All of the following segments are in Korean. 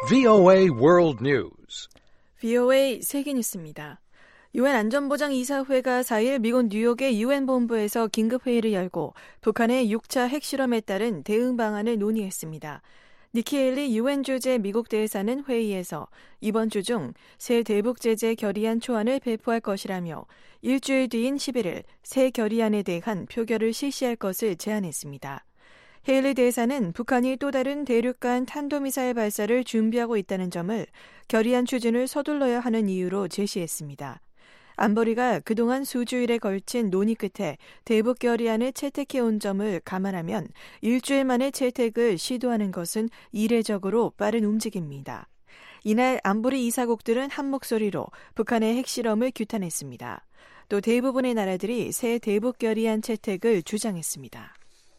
VOA World News. VOA 세계뉴스입니다. 유엔 안전보장이사회가 4일 미국 뉴욕의 유엔 본부에서 긴급회의를 열고 북한의 6차 핵실험에 따른 대응 방안을 논의했습니다. 니키 헤일리 유엔 주재 미국 대사는 회의에서 이번 주 중 새 대북 제재 결의안 초안을 배포할 것이라며 일주일 뒤인 11일 새 결의안에 대한 표결을 실시할 것을 제안했습니다. 헤일리 대사는 북한이 또 다른 대륙간 탄도미사일 발사를 준비하고 있다는 점을 결의안 추진을 서둘러야 하는 이유로 제시했습니다. 안보리가 그동안 수주일에 걸친 논의 끝에 대북 결의안을 채택해온 점을 감안하면 일주일 만에 채택을 시도하는 것은 이례적으로 빠른 움직임입니다. 이날 안보리 이사국들은 한 목소리로 북한의 핵실험을 규탄했습니다. 또 대부분의 나라들이 새 대북 결의안 채택을 주장했습니다.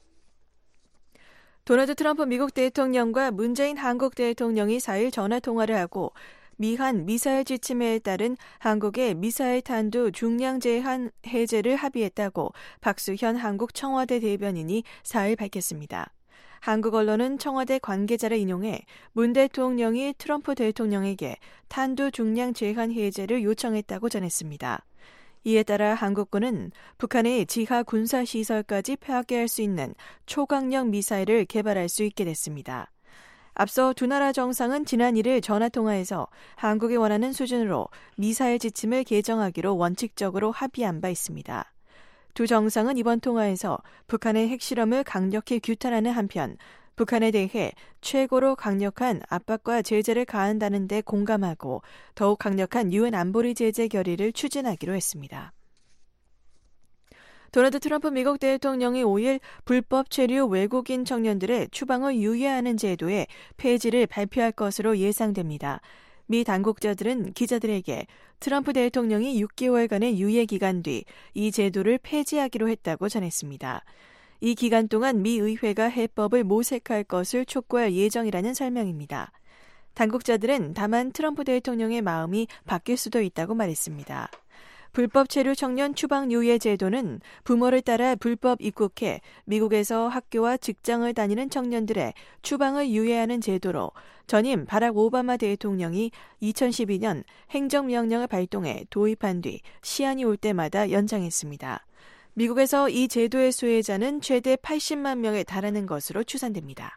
도널드 트럼프 미국 대통령과 문재인 한국 대통령이 4일 전화통화를 하고 미한 미사일 지침에 따른 한국의 미사일 탄두 중량 제한 해제를 합의했다고 박수현 한국 청와대 대변인이 4일 밝혔습니다. 한국 언론은 청와대 관계자를 인용해 문 대통령이 트럼프 대통령에게 탄두 중량 제한 해제를 요청했다고 전했습니다. 이에 따라 한국군은 북한의 지하 군사시설까지 파괴할 수 있는 초강력 미사일을 개발할 수 있게 됐습니다. 앞서 두 나라 정상은 지난 1일 전화통화에서 한국이 원하는 수준으로 미사일 지침을 개정하기로 원칙적으로 합의한 바 있습니다. 두 정상은 이번 통화에서 북한의 핵실험을 강력히 규탄하는 한편 북한에 대해 최고로 강력한 압박과 제재를 가한다는 데 공감하고 더욱 강력한 유엔 안보리 제재 결의를 추진하기로 했습니다. 도널드 트럼프 미국 대통령이 5일 불법 체류 외국인 청년들의 추방을 유예하는 제도의 폐지를 발표할 것으로 예상됩니다. 미 당국자들은 기자들에게 트럼프 대통령이 6개월간의 유예 기간 뒤 이 제도를 폐지하기로 했다고 전했습니다. 이 기간 동안 미 의회가 해법을 모색할 것을 촉구할 예정이라는 설명입니다. 당국자들은 다만 트럼프 대통령의 마음이 바뀔 수도 있다고 말했습니다. 불법 체류 청년 추방 유예 제도는 부모를 따라 불법 입국해 미국에서 학교와 직장을 다니는 청년들의 추방을 유예하는 제도로 전임 바락 오바마 대통령이 2012년 행정명령을 발동해 도입한 뒤 시한이 올 때마다 연장했습니다. 미국에서 이 제도의 수혜자는 최대 80만 명에 달하는 것으로 추산됩니다.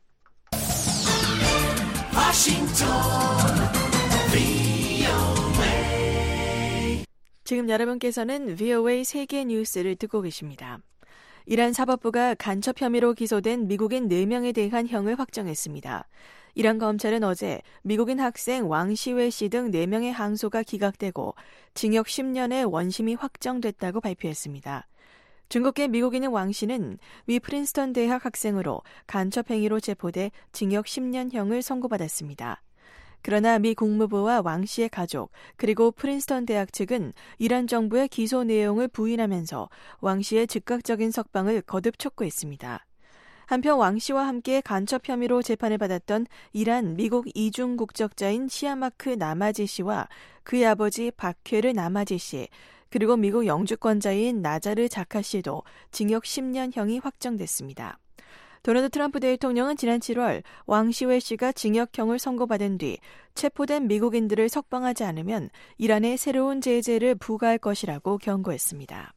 지금 여러분께서는 VOA 세계 뉴스를 듣고 계십니다. 이란 사법부가 간첩 혐의로 기소된 미국인 4명에 대한 형을 확정했습니다. 이란 검찰은 어제 미국인 학생 왕시웨 씨 등 4명의 항소가 기각되고 징역 10년의 원심이 확정됐다고 발표했습니다. 중국계 미국인인 왕 씨는 미 프린스턴 대학 학생으로 간첩 행위로 체포돼 징역 10년형을 선고받았습니다. 그러나 미 국무부와 왕 씨의 가족 그리고 프린스턴 대학 측은 이란 정부의 기소 내용을 부인하면서 왕 씨의 즉각적인 석방을 거듭 촉구했습니다. 한편 왕 씨와 함께 간첩 혐의로 재판을 받았던 이란 미국 이중 국적자인 시아마크 나마지 씨와 그의 아버지 바케르 나마지 씨 그리고 미국 영주권자인 나자르 자카 씨도 징역 10년형이 확정됐습니다. 도널드 트럼프 대통령은 지난 7월 왕시웨 씨가 징역형을 선고받은 뒤 체포된 미국인들을 석방하지 않으면 이란에 새로운 제재를 부과할 것이라고 경고했습니다.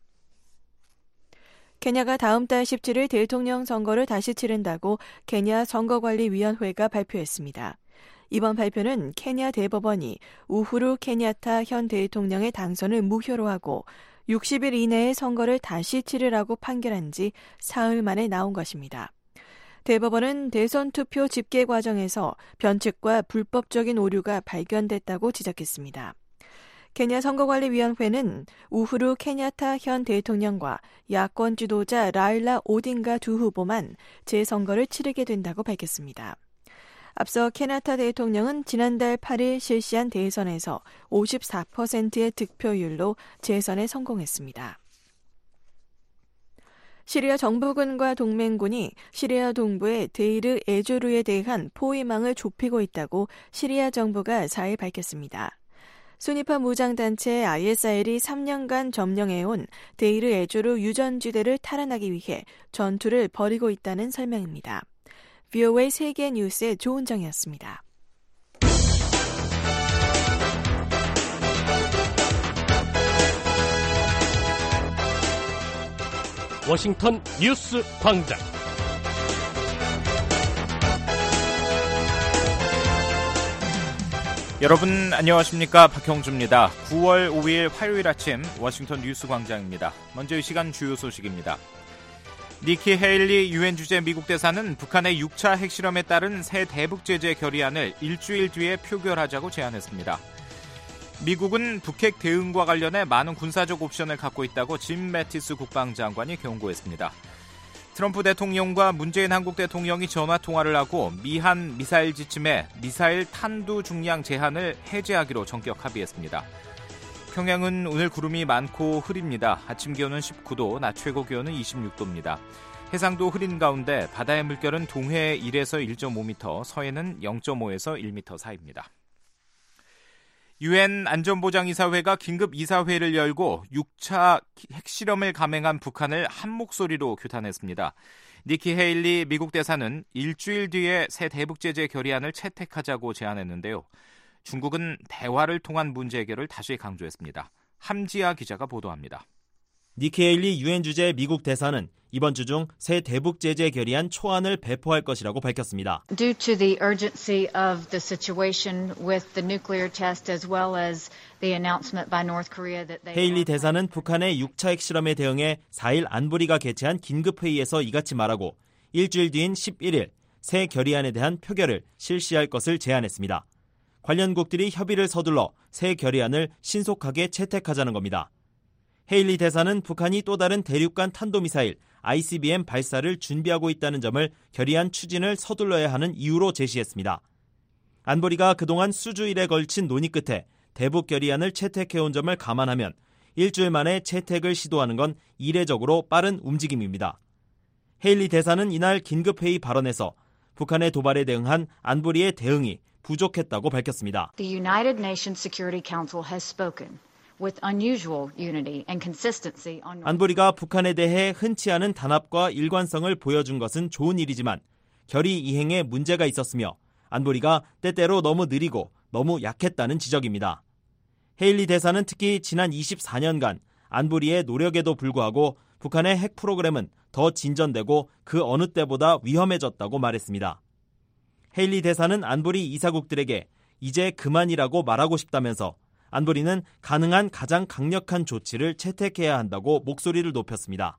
케냐가 다음 달 17일 대통령 선거를 다시 치른다고 케냐 선거관리위원회가 발표했습니다. 이번 발표는 케냐 대법원이 우후루 케냐타 현 대통령의 당선을 무효로 하고 60일 이내에 선거를 다시 치르라고 판결한 지 사흘 만에 나온 것입니다. 대법원은 대선 투표 집계 과정에서 변칙과 불법적인 오류가 발견됐다고 지적했습니다. 케냐 선거관리위원회는 우후루 케냐타 현 대통령과 야권 지도자 라일라 오딩가 두 후보만 재선거를 치르게 된다고 밝혔습니다. 앞서 케냐타 대통령은 지난달 8일 실시한 대선에서 54%의 득표율로 재선에 성공했습니다. 시리아 정부군과 동맹군이 시리아 동부의 데이르 에조르에 대한 포위망을 좁히고 있다고 시리아 정부가 4일 밝혔습니다. 수니파 무장단체 ISIL이 3년간 점령해온 데이르 에조르 유전지대를 탈환하기 위해 전투를 벌이고 있다는 설명입니다. VOA 세계 뉴스의 조은정이었습니다. 워싱턴 뉴스 광장. 여러분 안녕하십니까? 박형주입니다. 9월 5일 화요일 아침 워싱턴 뉴스 광장입니다. 먼저 이 시간 주요 소식입니다. 니키 헤일리 유엔 주재 미국 대사는 북한의 6차 핵실험에 따른 새 대북 제재 결의안을 일주일 뒤에 표결하자고 제안했습니다. 미국은 북핵 대응과 관련해 많은 군사적 옵션을 갖고 있다고 짐 매티스 국방장관이 경고했습니다. 트럼프 대통령과 문재인 한국 대통령이 전화통화를 하고 미한 미사일 지침에 미사일 탄두 중량 제한을 해제하기로 전격 합의했습니다. 평양은 오늘 구름이 많고 흐립니다. 아침 기온은 19도, 낮 최고 기온은 26도입니다. 해상도 흐린 가운데 바다의 물결은 동해 1에서 1.5m, 서해는 0.5에서 1m 사이입니다. 유엔 안전보장이사회가 긴급 이사회를 열고 6차 핵실험을 감행한 북한을 한 목소리로 규탄했습니다. 니키 헤일리 미국 대사는 일주일 뒤에 새 대북 제재 결의안을 채택하자고 제안했는데요. 중국은 대화를 통한 문제 해결을 다시 강조했습니다. 함지아 기자가 보도합니다. 니키 헤일리 유엔 주재 미국 대사는 이번 주 중 새 대북 제재 결의안 초안을 배포할 것이라고 밝혔습니다. Due to the urgency of the situation with the nuclear test as well as the announcement by North Korea that they 헤일리 대사는 북한의 6차 핵실험에 대응해 4일 안보리가 개최한 긴급회의에서 이같이 말하고 일주일 뒤인 11일 새 결의안에 대한 표결을 실시할 것을 제안했습니다. 관련국들이 협의를 서둘러 새 결의안을 신속하게 채택하자는 겁니다. 헤일리 대사는 북한이 또 다른 대륙간 탄도미사일 ICBM 발사를 준비하고 있다는 점을 결의안 추진을 서둘러야 하는 이유로 제시했습니다. 안보리가 그동안 수주일에 걸친 논의 끝에 대북 결의안을 채택해온 점을 감안하면 일주일 만에 채택을 시도하는 건 이례적으로 빠른 움직임입니다. 헤일리 대사는 이날 긴급회의 발언에서 북한의 도발에 대응한 안보리의 대응이 부족했다고 밝혔습니다. The United Nations Security Council has spoken. With unusual unity and consistency on 안보리가 북한에 대해 흔치 않은 단합과 일관성을 보여준 것은 좋은 일이지만 결의 이행에 문제가 있었으며 안보리가 때때로 너무 느리고 너무 약했다는 지적입니다. 헤일리 대사는 특히 지난 24년간 안보리의 노력에도 불구하고 북한의 핵 프로그램은 더 진전되고 그 어느 때보다 위험해졌다고 말했습니다. 헤일리 대사는 안보리 이사국들에게 이제 그만이라고 말하고 싶다면서 안보리는 가능한 가장 강력한 조치를 채택해야 한다고 목소리를 높였습니다.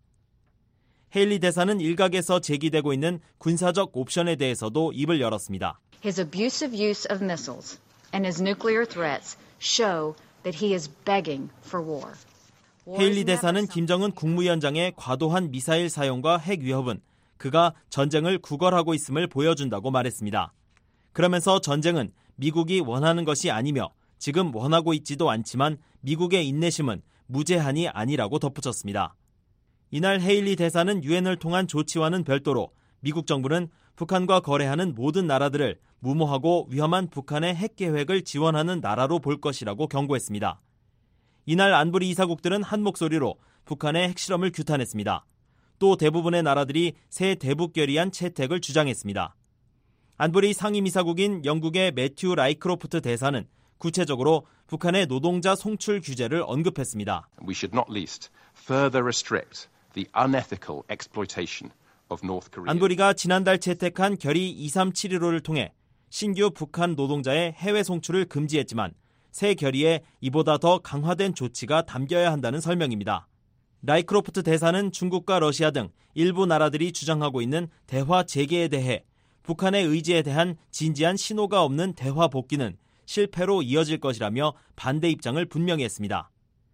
헤일리 대사는 일각에서 제기되고 있는 군사적 옵션에 대해서도 입을 열었습니다. His abusive use of missiles and his nuclear threats show that he is begging for war. 헤일리 대사는 김정은 국무위원장의 과도한 미사일 사용과 핵 위협은 그가 전쟁을 구걸하고 있음을 보여준다고 말했습니다. 그러면서 전쟁은 미국이 원하는 것이 아니며 지금 원하고 있지도 않지만 미국의 인내심은 무제한이 아니라고 덧붙였습니다. 이날 헤일리 대사는 유엔을 통한 조치와는 별도로 미국 정부는 북한과 거래하는 모든 나라들을 무모하고 위험한 북한의 핵 계획을 지원하는 나라로 볼 것이라고 경고했습니다. 이날 안보리 이사국들은 한 목소리로 북한의 핵실험을 규탄했습니다. 또 대부분의 나라들이 새 대북 결의안 채택을 주장했습니다. 안보리 상임이사국인 영국의 매튜 라이크로프트 대사는 구체적으로 북한의 노동자 송출 규제를 언급했습니다. We should not least further restrict the unethical exploitation of North Korea. 안보리가 지난달 채택한 결의 2371호를 통해 신규 북한 노동자의 해외 송출을 금지했지만 새 결의에 이보다 더 강화된 조치가 담겨야 한다는 설명입니다. 라이크로프트 대사는 중국과 러시아 등 일부 나라들이 주장하고 있는 대화 재개에 대해 북한의 의지에 대한 진지한 신호가 없는 대화 복귀는 실패로 이어질 것이라며 반대 입장을 분명히 했습니다.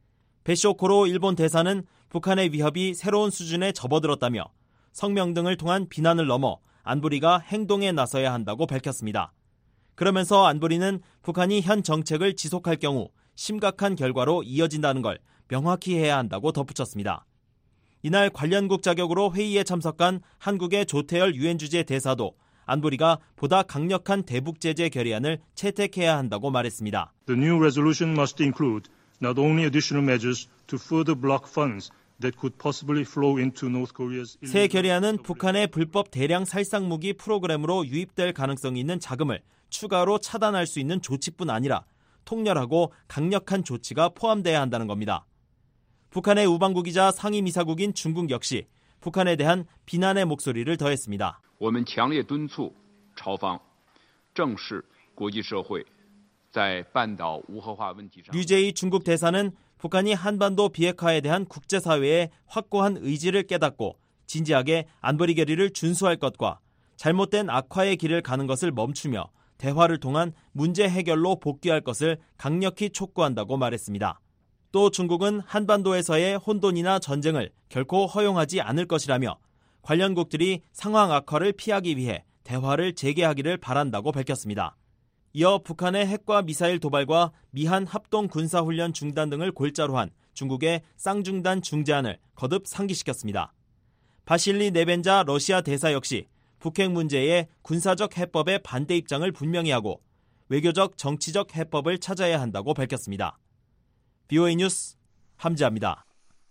베쇼코로 일본 대사는 북한의 위협이 새로운 수준에 접어들었다며 성명 등을 통한 비난을 넘어 안보리가 행동에 나서야 한다고 밝혔습니다. 그러면서 안보리는 북한이 현 정책을 지속할 경우 심각한 결과로 이어진다는 걸 명확히 해야 한다고 덧붙였습니다. 이날 관련국 자격으로 회의에 참석한 한국의 조태열 유엔 주재 대사도 안보리가 보다 강력한 대북 제재 결의안을 채택해야 한다고 말했습니다. The new resolution must include not only additional measures to further block funds that could possibly flow into North Korea's 새 결의안은 북한의 불법 대량 살상 무기 프로그램으로 유입될 가능성이 있는 자금을 추가로 차단할 수 있는 조치뿐 아니라 통렬하고 강력한 조치가 포함돼야 한다는 겁니다. 북한의 우방국이자 상임이사국인 중국 역시 북한에 대한 비난의 목소리를 더했습니다. 我们强烈敦促朝方正视国际社会在半岛无核化问题上 류제이 중국 대사는 북한이 한반도 비핵화에 대한 국제사회의 확고한 의지를 깨닫고 진지하게 안보리 결의를 준수할 것과 잘못된 악화의 길을 가는 것을 멈추며 대화를 통한 문제 해결로 복귀할 것을 강력히 촉구한다고 말했습니다. 또 중국은 한반도에서의 혼돈이나 전쟁을 결코 허용하지 않을 것이라며 관련국들이 상황 악화를 피하기 위해 대화를 재개하기를 바란다고 밝혔습니다. 이어 북한의 핵과 미사일 도발과 미한 합동 군사훈련 중단 등을 골자로 한 중국의 쌍중단 중재안을 거듭 상기시켰습니다. 바실리 네벤자 러시아 대사 역시 북핵 문제의 군사적 해법에 반대 입장을 분명히 하고 외교적 정치적 해법을 찾아야 한다고 밝혔습니다. BOA 뉴스 함지아입니다.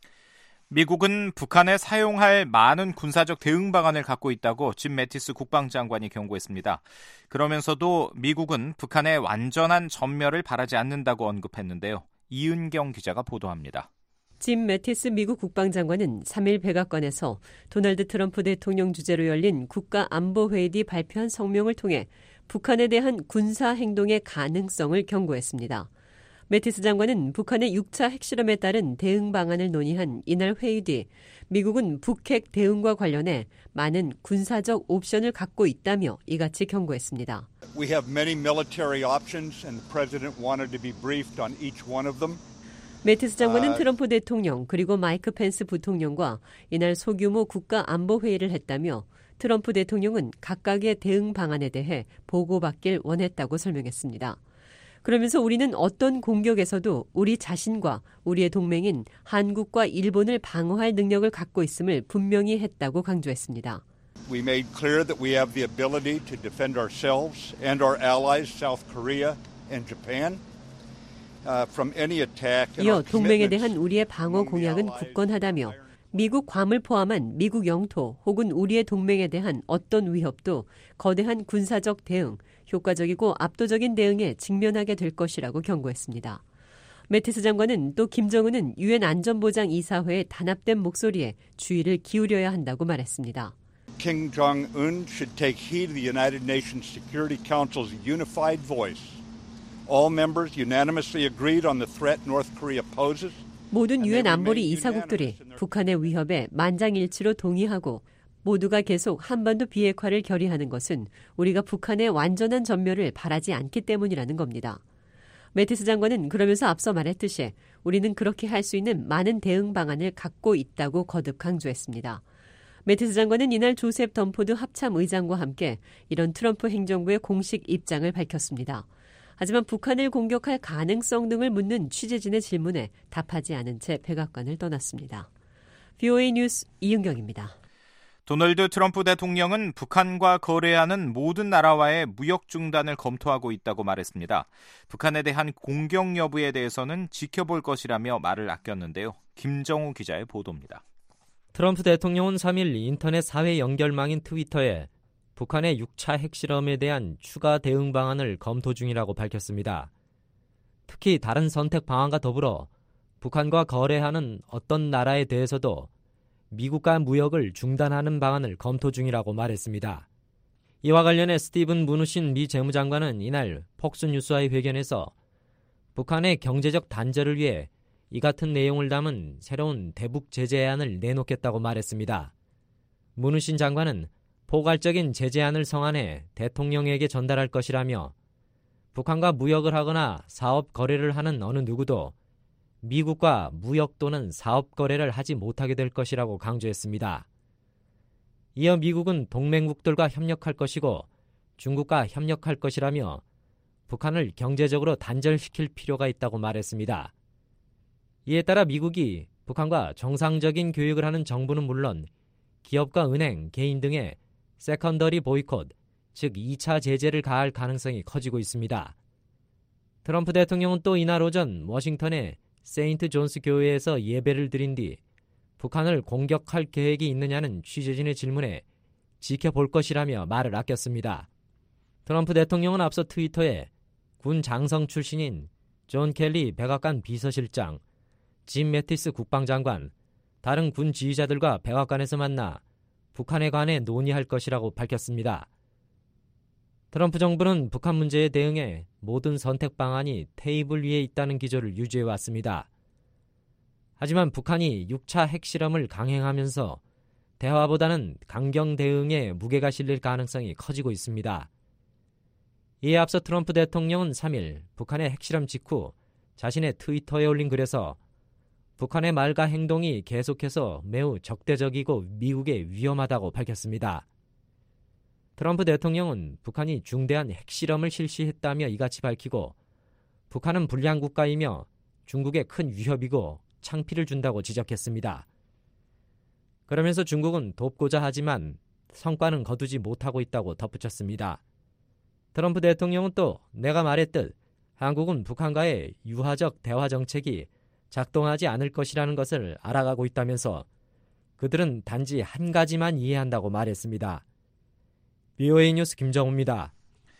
미국은 북한에 사용할 많은 군사적 대응 방안을 갖고 있다고 짐 매티스 국방장관이 경고했습니다. 그러면서도 미국은 북한의 완전한 전멸을 바라지 않는다고 언급했는데요. 이은경 기자가 보도합니다. 짐 매티스 미국 국방장관은 3일 백악관에서 도널드 트럼프 대통령 주재로 열린 국가안보회의 뒤 발표한 성명을 통해 북한에 대한 군사 행동의 가능성을 경고했습니다. 매티스 장관은 북한의 6차 핵실험에 따른 대응 방안을 논의한 이날 회의 뒤 미국은 북핵 대응과 관련해 많은 군사적 옵션을 갖고 있다며 이같이 경고했습니다. We have many military options and the president wanted to be briefed on each one of them. 매티스 장관은 트럼프 대통령 그리고 마이크 펜스 부통령과 이날 소규모 국가안보회의를 했다며 트럼프 대통령은 각각의 대응 방안에 대해 보고받길 원했다고 설명했습니다. 그러면서 우리는 어떤 공격에서도 우리 자신과 우리의 동맹인 한국과 일본을 방어할 능력을 갖고 있음을 분명히 했다고 강조했습니다. We made clear that we have the ability to defend ourselves and our allies, South Korea and Japan, from any attack. 이어 동맹에 대한 우리의 방어 공약은 굳건하다며 미국 괌을 포함한 미국 영토 혹은 우리의 동맹에 대한 어떤 위협도 거대한 군사적 대응, 효과적이고 압도적인 대응에 직면하게 될 것이라고 경고했습니다. 매티스 장관은 또 김정은은 유엔 안전보장 이사회의 단합된 목소리에 주의를 기울여야 한다고 말했습니다. Kim Jong-un should take heed of the United Nations Security Council's unified voice. All members unanimously agreed on the threat North Korea poses. 모든 유엔 안보리 이사국들이 북한의 위협에 만장일치로 동의하고 모두가 계속 한반도 비핵화를 결의하는 것은 우리가 북한의 완전한 전멸을 바라지 않기 때문이라는 겁니다. 매티스 장관은 그러면서 앞서 말했듯이 우리는 그렇게 할 수 있는 많은 대응 방안을 갖고 있다고 거듭 강조했습니다. 매티스 장관은 이날 조셉 덤포드 합참 의장과 함께 이런 트럼프 행정부의 공식 입장을 밝혔습니다. 하지만 북한을 공격할 가능성 등을 묻는 취재진의 질문에 답하지 않은 채 백악관을 떠났습니다. BOA 뉴스 이은경입니다. 도널드 트럼프 대통령은 북한과 거래하는 모든 나라와의 무역 중단을 검토하고 있다고 말했습니다. 북한에 대한 공격 여부에 대해서는 지켜볼 것이라며 말을 아꼈는데요. 김정우 기자의 보도입니다. 트럼프 대통령은 3일 인터넷 사회 연결망인 트위터에 북한의 6차 핵실험에 대한 추가 대응 방안을 검토 중이라고 밝혔습니다. 특히 다른 선택 방안과 더불어 북한과 거래하는 어떤 나라에 대해서도 미국과 무역을 중단하는 방안을 검토 중이라고 말했습니다. 이와 관련해 스티븐 무누신 미 재무장관은 이날 폭스뉴스와의 회견에서 북한의 경제적 단절을 위해 이 같은 내용을 담은 새로운 대북 제재안을 내놓겠다고 말했습니다. 무누신 장관은 포괄적인 제재안을 성안해 대통령에게 전달할 것이라며 북한과 무역을 하거나 사업 거래를 하는 어느 누구도 미국과 무역 또는 사업 거래를 하지 못하게 될 것이라고 강조했습니다. 이어 미국은 동맹국들과 협력할 것이고 중국과 협력할 것이라며 북한을 경제적으로 단절시킬 필요가 있다고 말했습니다. 이에 따라 미국이 북한과 정상적인 교역을 하는 정부는 물론 기업과 은행, 개인 등의 세컨더리 보이콧, 즉 2차 제재를 가할 가능성이 커지고 있습니다. 트럼프 대통령은 또 이날 오전 워싱턴의 세인트 존스 교회에서 예배를 드린 뒤 북한을 공격할 계획이 있느냐는 취재진의 질문에 지켜볼 것이라며 말을 아꼈습니다. 트럼프 대통령은 앞서 트위터에 군 장성 출신인 존 켈리 백악관 비서실장, 짐 매티스 국방장관, 다른 군 지휘자들과 백악관에서 만나 북한에 관해 논의할 것이라고 밝혔습니다. 트럼프 정부는 북한 문제에 대응해 모든 선택 방안이 테이블 위에 있다는 기조를 유지해 왔습니다. 하지만 북한이 6차 핵실험을 강행하면서 대화보다는 강경 대응에 무게가 실릴 가능성이 커지고 있습니다. 이에 앞서 트럼프 대통령은 3일 북한의 핵실험 직후 자신의 트위터에 올린 글에서 북한의 말과 행동이 계속해서 매우 적대적이고 미국에 위험하다고 밝혔습니다. 트럼프 대통령은 북한이 중대한 핵실험을 실시했다며 이같이 밝히고 북한은 불량 국가이며 중국에 큰 위협이고 창피를 준다고 지적했습니다. 그러면서 중국은 돕고자 하지만 성과는 거두지 못하고 있다고 덧붙였습니다. 트럼프 대통령은 또 내가 말했듯 한국은 북한과의 유화적 대화 정책이 작동하지 않을 것이라는 것을 알아가고 있다면서 그들은 단지 한 가지만 이해한다고 말했습니다. VOA 뉴스 김정우입니다.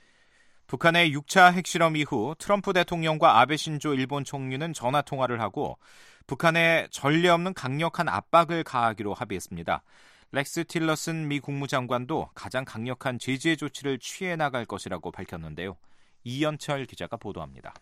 북한의 6차 핵실험 이후 트럼프 대통령과 아베 신조 일본 총리는 전화통화를 하고 북한에 전례 없는 강력한 압박을 가하기로 합의했습니다. 렉스 틸러슨 미 국무장관도 가장 강력한 제재 조치를 취해 나갈 것이라고 밝혔는데요. 이연철 기자가 보도합니다.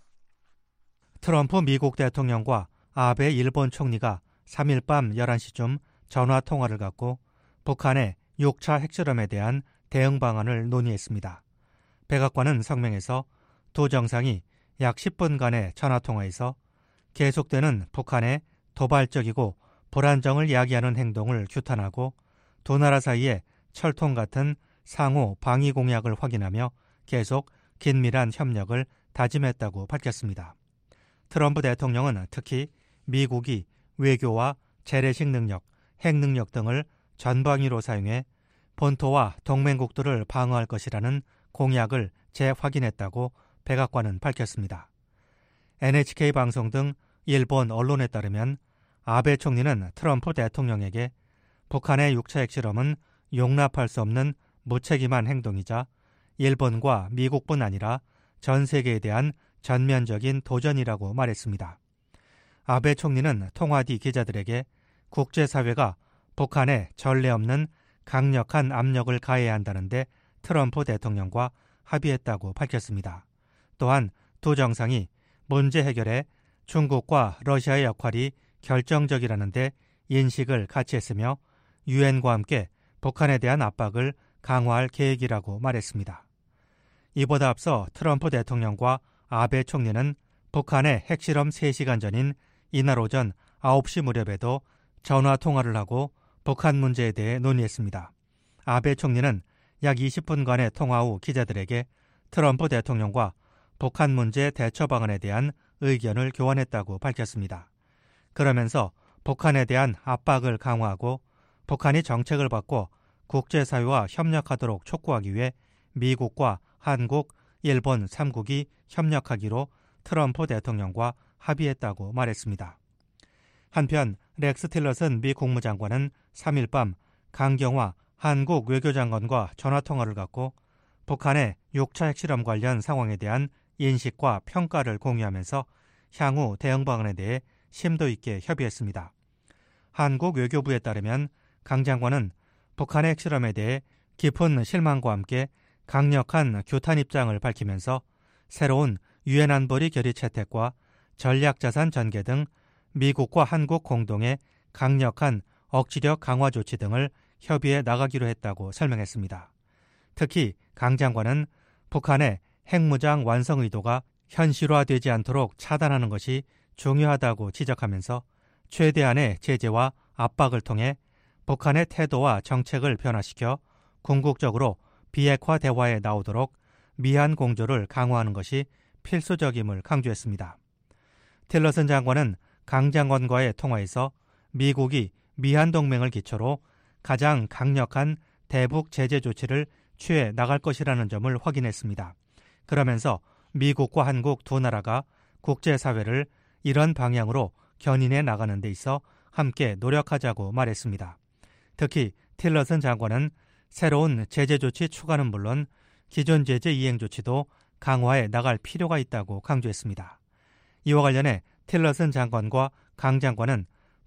트럼프 미국 대통령과 아베 일본 총리가 3일 밤 11시쯤 전화통화를 갖고 북한의 6차 핵실험에 대한 대응 방안을 논의했습니다. 백악관은 성명에서 두 정상이 약 10분간의 전화통화에서 계속되는 북한의 도발적이고 불안정을 야기하는 행동을 규탄하고 두 나라 사이의 철통 같은 상호 방위 공약을 확인하며 계속 긴밀한 협력을 다짐했다고 밝혔습니다. 트럼프 대통령은 특히 미국이 외교와 재래식 능력, 핵 능력 등을 전방위로 사용해 본토와 동맹국들을 방어할 것이라는 공약을 재확인했다고 백악관은 밝혔습니다. NHK 방송 등 일본 언론에 따르면 아베 총리는 트럼프 대통령에게 북한의 6차 핵실험은 용납할 수 없는 무책임한 행동이자 일본과 미국뿐 아니라 전 세계에 대한 전면적인 도전이라고 말했습니다. 아베 총리는 통화 뒤 기자들에게 국제사회가 북한에 전례 없는 강력한 압력을 가해야 한다는데 트럼프 대통령과 합의했다고 밝혔습니다. 또한 두 정상이 문제 해결에 중국과 러시아의 역할이 결정적이라는데 인식을 같이 했으며 유엔과 함께 북한에 대한 압박을 강화할 계획이라고 말했습니다. 이보다 앞서 트럼프 대통령과 아베 총리는 북한의 핵실험 3시간 전인 이날 오전 9시 무렵에도 전화통화를 하고 북한 문제에 대해 논의했습니다. 아베 총리는 약 20분간의 통화 후 기자들에게 트럼프 대통령과 북한 문제 대처 방안에 대한 의견을 교환했다고 밝혔습니다. 그러면서 북한에 대한 압박을 강화하고 북한이 정책을 바꿔 국제사회와 협력하도록 촉구하기 위해 미국과 한국, 일본 3국이 협력하기로 트럼프 대통령과 합의했다고 말했습니다. 한편 렉스 틸러슨 미 국무장관은 3일 밤 강경화 한국 외교장관과 전화통화를 갖고 북한의 6차 핵실험 관련 상황에 대한 인식과 평가를 공유하면서 향후 대응 방안에 대해 심도 있게 협의했습니다. 한국 외교부에 따르면 강 장관은 북한의 핵실험에 대해 깊은 실망과 함께 강력한 규탄 입장을 밝히면서 새로운 유엔 안보리 결의 채택과 전략자산 전개 등 미국과 한국 공동의 강력한 억지력 강화 조치 등을 협의해 나가기로 했다고 설명했습니다. 특히 강 장관은 북한의 핵무장 완성 의도가 현실화되지 않도록 차단하는 것이 중요하다고 지적하면서 최대한의 제재와 압박을 통해 북한의 태도와 정책을 변화시켜 궁극적으로 비핵화 대화에 나오도록 미한 공조를 강화하는 것이 필수적임을 강조했습니다. 틸러슨 장관은 강 장관과의 통화에서 미국이 미한 동맹을 기초로 가장 강력한 대북 제재 조치를 취해 나갈 것이라는 점을 확인했습니다. 그러면서 미국과 한국 두 나라가 국제사회를 이런 방향으로 견인해 나가는 데 있어 함께 노력하자고 말했습니다. 특히 틸러슨 장관은 새로운 제재 조치 추가는 물론 기존 제재 이행 조치도 강화해 나갈 필요가 있다고 강조했습니다. 이와 관련해 틸러슨 장관과 강 장관은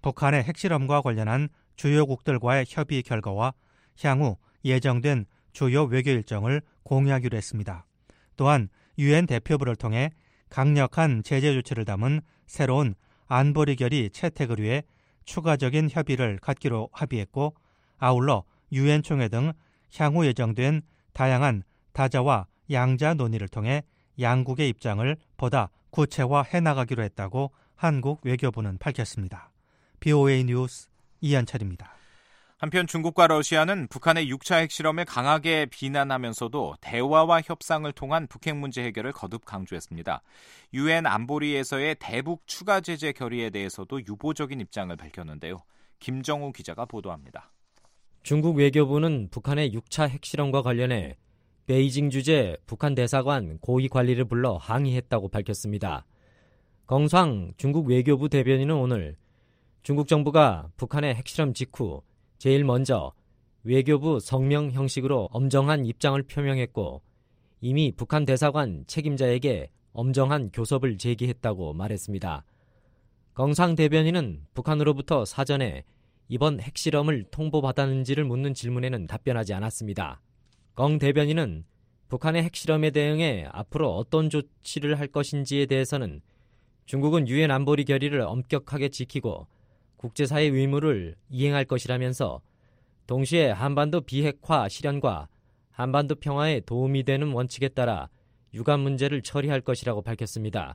북한의 핵실험과 관련한 주요국들과의 협의 결과와 향후 예정된 주요 외교 일정을 공유하기로 했습니다. 또한 유엔 대표부를 통해 강력한 제재 조치를 담은 새로운 안보리 결의 채택을 위해 추가적인 협의를 갖기로 합의했고, 아울러 유엔 총회 등 향후 예정된 다양한 다자와 양자 논의를 통해 양국의 입장을 보다 구체화해 나가기로 했다고 한국 외교부는 밝혔습니다. BOA 뉴스 이한철입니다. 한편 중국과 러시아는 북한의 6차 핵실험을 강하게 비난하면서도 대화와 협상을 통한 북핵 문제 해결을 거듭 강조했습니다. 유엔 안보리에서의 대북 추가 제재 결의에 대해서도 유보적인 입장을 밝혔는데요. 김정우 기자가 보도합니다. 중국 외교부는 북한의 6차 핵실험과 관련해 베이징 주재 북한 대사관 고위 관리를 불러 항의했다고 밝혔습니다. 耿상 중국 외교부 대변인은 오늘 중국 정부가 북한의 핵실험 직후 제일 먼저 외교부 성명 형식으로 엄정한 입장을 표명했고 이미 북한 대사관 책임자에게 엄정한 교섭을 제기했다고 말했습니다. 耿상 대변인은 북한으로부터 사전에 이번 핵실험을 통보받았는지를 묻는 질문에는 답변하지 않았습니다. 耿 대변인은 북한의 핵실험에 대응해 앞으로 어떤 조치를 할 것인지에 대해서는 중국은 유엔 안보리 결의를 엄격하게 지키고 국제사회 의무를 이행할 것이라면서 동시에 한반도 비핵화 실현과 한반도 평화에 도움이 되는 원칙에 따라 유관 문제를 처리할 것이라고 밝혔습니다.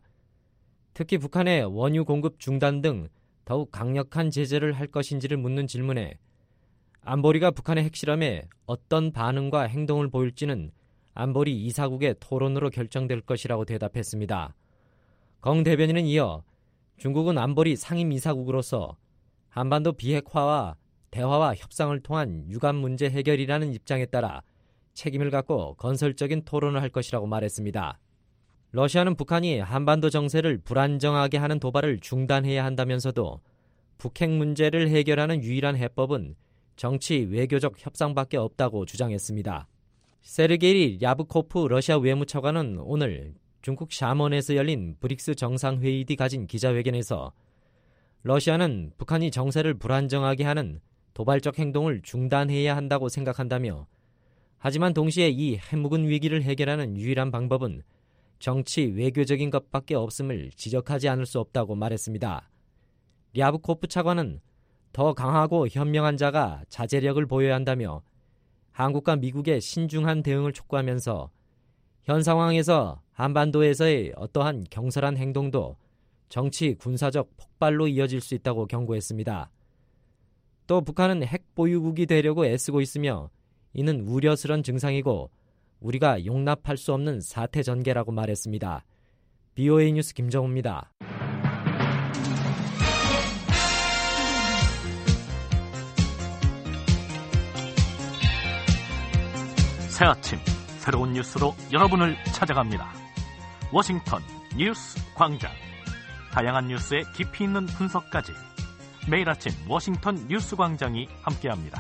특히 북한의 원유 공급 중단 등 더욱 강력한 제재를 할 것인지를 묻는 질문에 안보리가 북한의 핵실험에 어떤 반응과 행동을 보일지는 안보리 이사국의 토론으로 결정될 것이라고 대답했습니다. 耿 대변인은 이어 중국은 안보리 상임이사국으로서 한반도 비핵화와 대화와 협상을 통한 유관 문제 해결이라는 입장에 따라 책임을 갖고 건설적인 토론을 할 것이라고 말했습니다. 러시아는 북한이 한반도 정세를 불안정하게 하는 도발을 중단해야 한다면서도 북핵 문제를 해결하는 유일한 해법은 정치 외교적 협상밖에 없다고 주장했습니다. 세르게이 랴브코프 러시아 외무차관은 오늘 중국 샤먼에서 열린 브릭스 정상회의 뒤 가진 기자회견에서 러시아는 북한이 정세를 불안정하게 하는 도발적 행동을 중단해야 한다고 생각한다며 하지만 동시에 이 핵무근 위기를 해결하는 유일한 방법은 정치 외교적인 것밖에 없음을 지적하지 않을 수 없다고 말했습니다. 랴브코프 차관은 더 강하고 현명한 자가 자제력을 보여야 한다며 한국과 미국의 신중한 대응을 촉구하면서 현 상황에서 한반도에서의 어떠한 경솔한 행동도 정치 군사적 폭발로 이어질 수 있다고 경고했습니다. 또 북한은 핵 보유국이 되려고 애쓰고 있으며 이는 우려스런 증상이고 우리가 용납할 수 없는 사태 전개라고 말했습니다. BOA 뉴스 김정우입니다. 새 아침 새로운 뉴스로 여러분을 찾아갑니다. 워싱턴 뉴스 광장. 다양한 뉴스의 깊이 있는 분석까지 매일 아침 워싱턴 뉴스 광장이 함께합니다.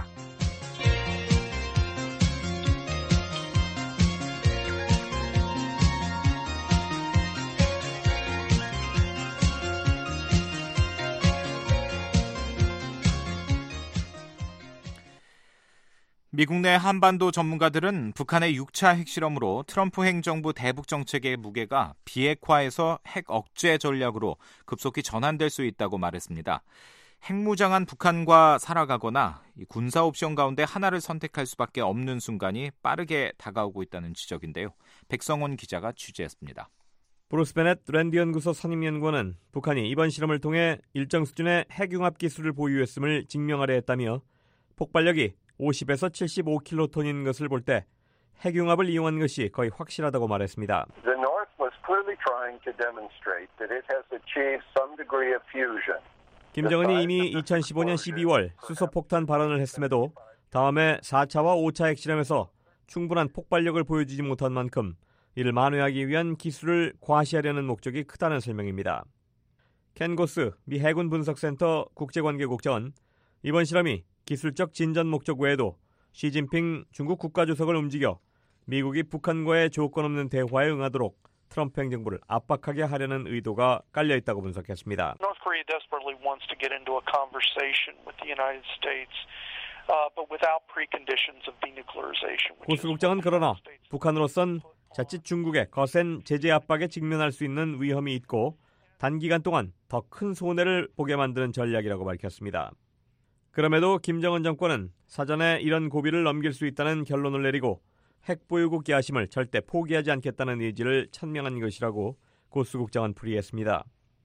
미국 내 한반도 전문가들은 북한의 6차 핵실험으로 트럼프 행정부 대북 정책의 무게가 비핵화에서 핵 억제 전략으로 급속히 전환될 수 있다고 말했습니다. 핵무장한 북한과 살아가거나 군사 옵션 가운데 하나를 선택할 수밖에 없는 순간이 빠르게 다가오고 있다는 지적인데요. 백성원 기자가 취재했습니다. 브루스 베넷 랜드 연구소 선임연구원은 북한이 이번 실험을 통해 일정 수준의 핵융합 기술을 보유했음을 증명하려 했다며 폭발력이 50에서 75킬로톤인 것을 볼 때 핵융합을 이용한 것이 거의 확실하다고 말했습니다. The North was clearly trying to demonstrate that it has achieved some degree of fusion. 김정은이 이미 2015년 12월 수소폭탄 발언을 했음에도 다음에 4차와 5차 핵실험에서 충분한 폭발력을 보여주지 못한 만큼 이를 만회하기 위한 기술을 과시하려는 목적이 크다는 설명입니다. 켄 고스 미 해군 분석센터 국제관계국장은 이번 실험이 기술적 진전 목적 외에도 시진핑 중국 국가주석을 움직여 미국이 북한과의 조건 없는 대화에 응하도록 트럼프 행정부를 압박하게 하려는 의도가 깔려있다고 분석했습니다. North Korea desperately wants to get into a conversation with the United States, but without preconditions of denuclearization. 고수국장은 그러나 북한으로선 자칫 중국의 거센 제재 압박에 직면할 수 있는 위험이 있고 단기간 동안 더 큰 손해를 보게 만드는 전략이라고 밝혔습니다. 그럼에도 김정은 정권은 사전에 이런 고비를 넘길 수 있다는 결론을 내리고 핵보유국 야심을 절대 포기하지 않겠다는 의지를 천명한 것이라고 고수국장은 풀이했습니다.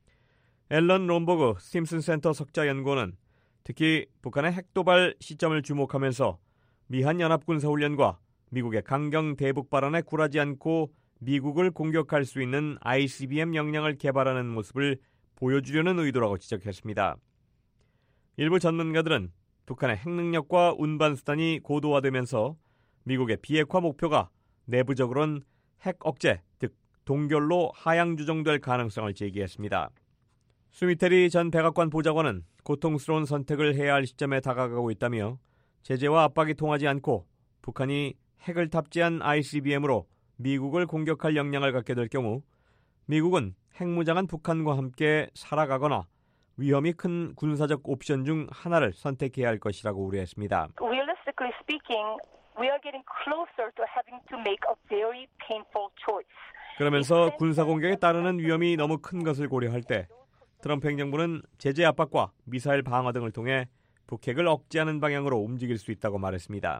앨런 롬버그 스팀슨 센터 석자연구원은 특히 북한의 핵도발 시점을 주목하면서 미한연합군사훈련과 미국의 강경 대북 발언에 굴하지 않고 미국을 공격할 수 있는 ICBM 역량을 개발하는 모습을 보여주려는 의도라고 지적했습니다. 일부 전문가들은 북한의 핵능력과 운반수단이 고도화되면서 미국의 비핵화 목표가 내부적으로는 핵 억제, 즉 동결로 하향 조정될 가능성을 제기했습니다. 수미테리 전 백악관 보좌관은 고통스러운 선택을 해야 할 시점에 다가가고 있다며 제재와 압박이 통하지 않고 북한이 핵을 탑재한 ICBM으로 미국을 공격할 역량을 갖게 될 경우 미국은 핵무장한 북한과 함께 살아가거나 위험이 큰 군사적 옵션 중 하나를 선택해야 할 것이라고 우려했습니다. Realistically speaking, we are getting closer to having to make a very painful choice. 그러면서 군사 공격에 따르는 위험이 너무 큰 것을 고려할 때 트럼프 행정부는 제재 압박과 미사일 방어 등을 통해 북핵을 억제하는 방향으로 움직일 수 있다고 말했습니다.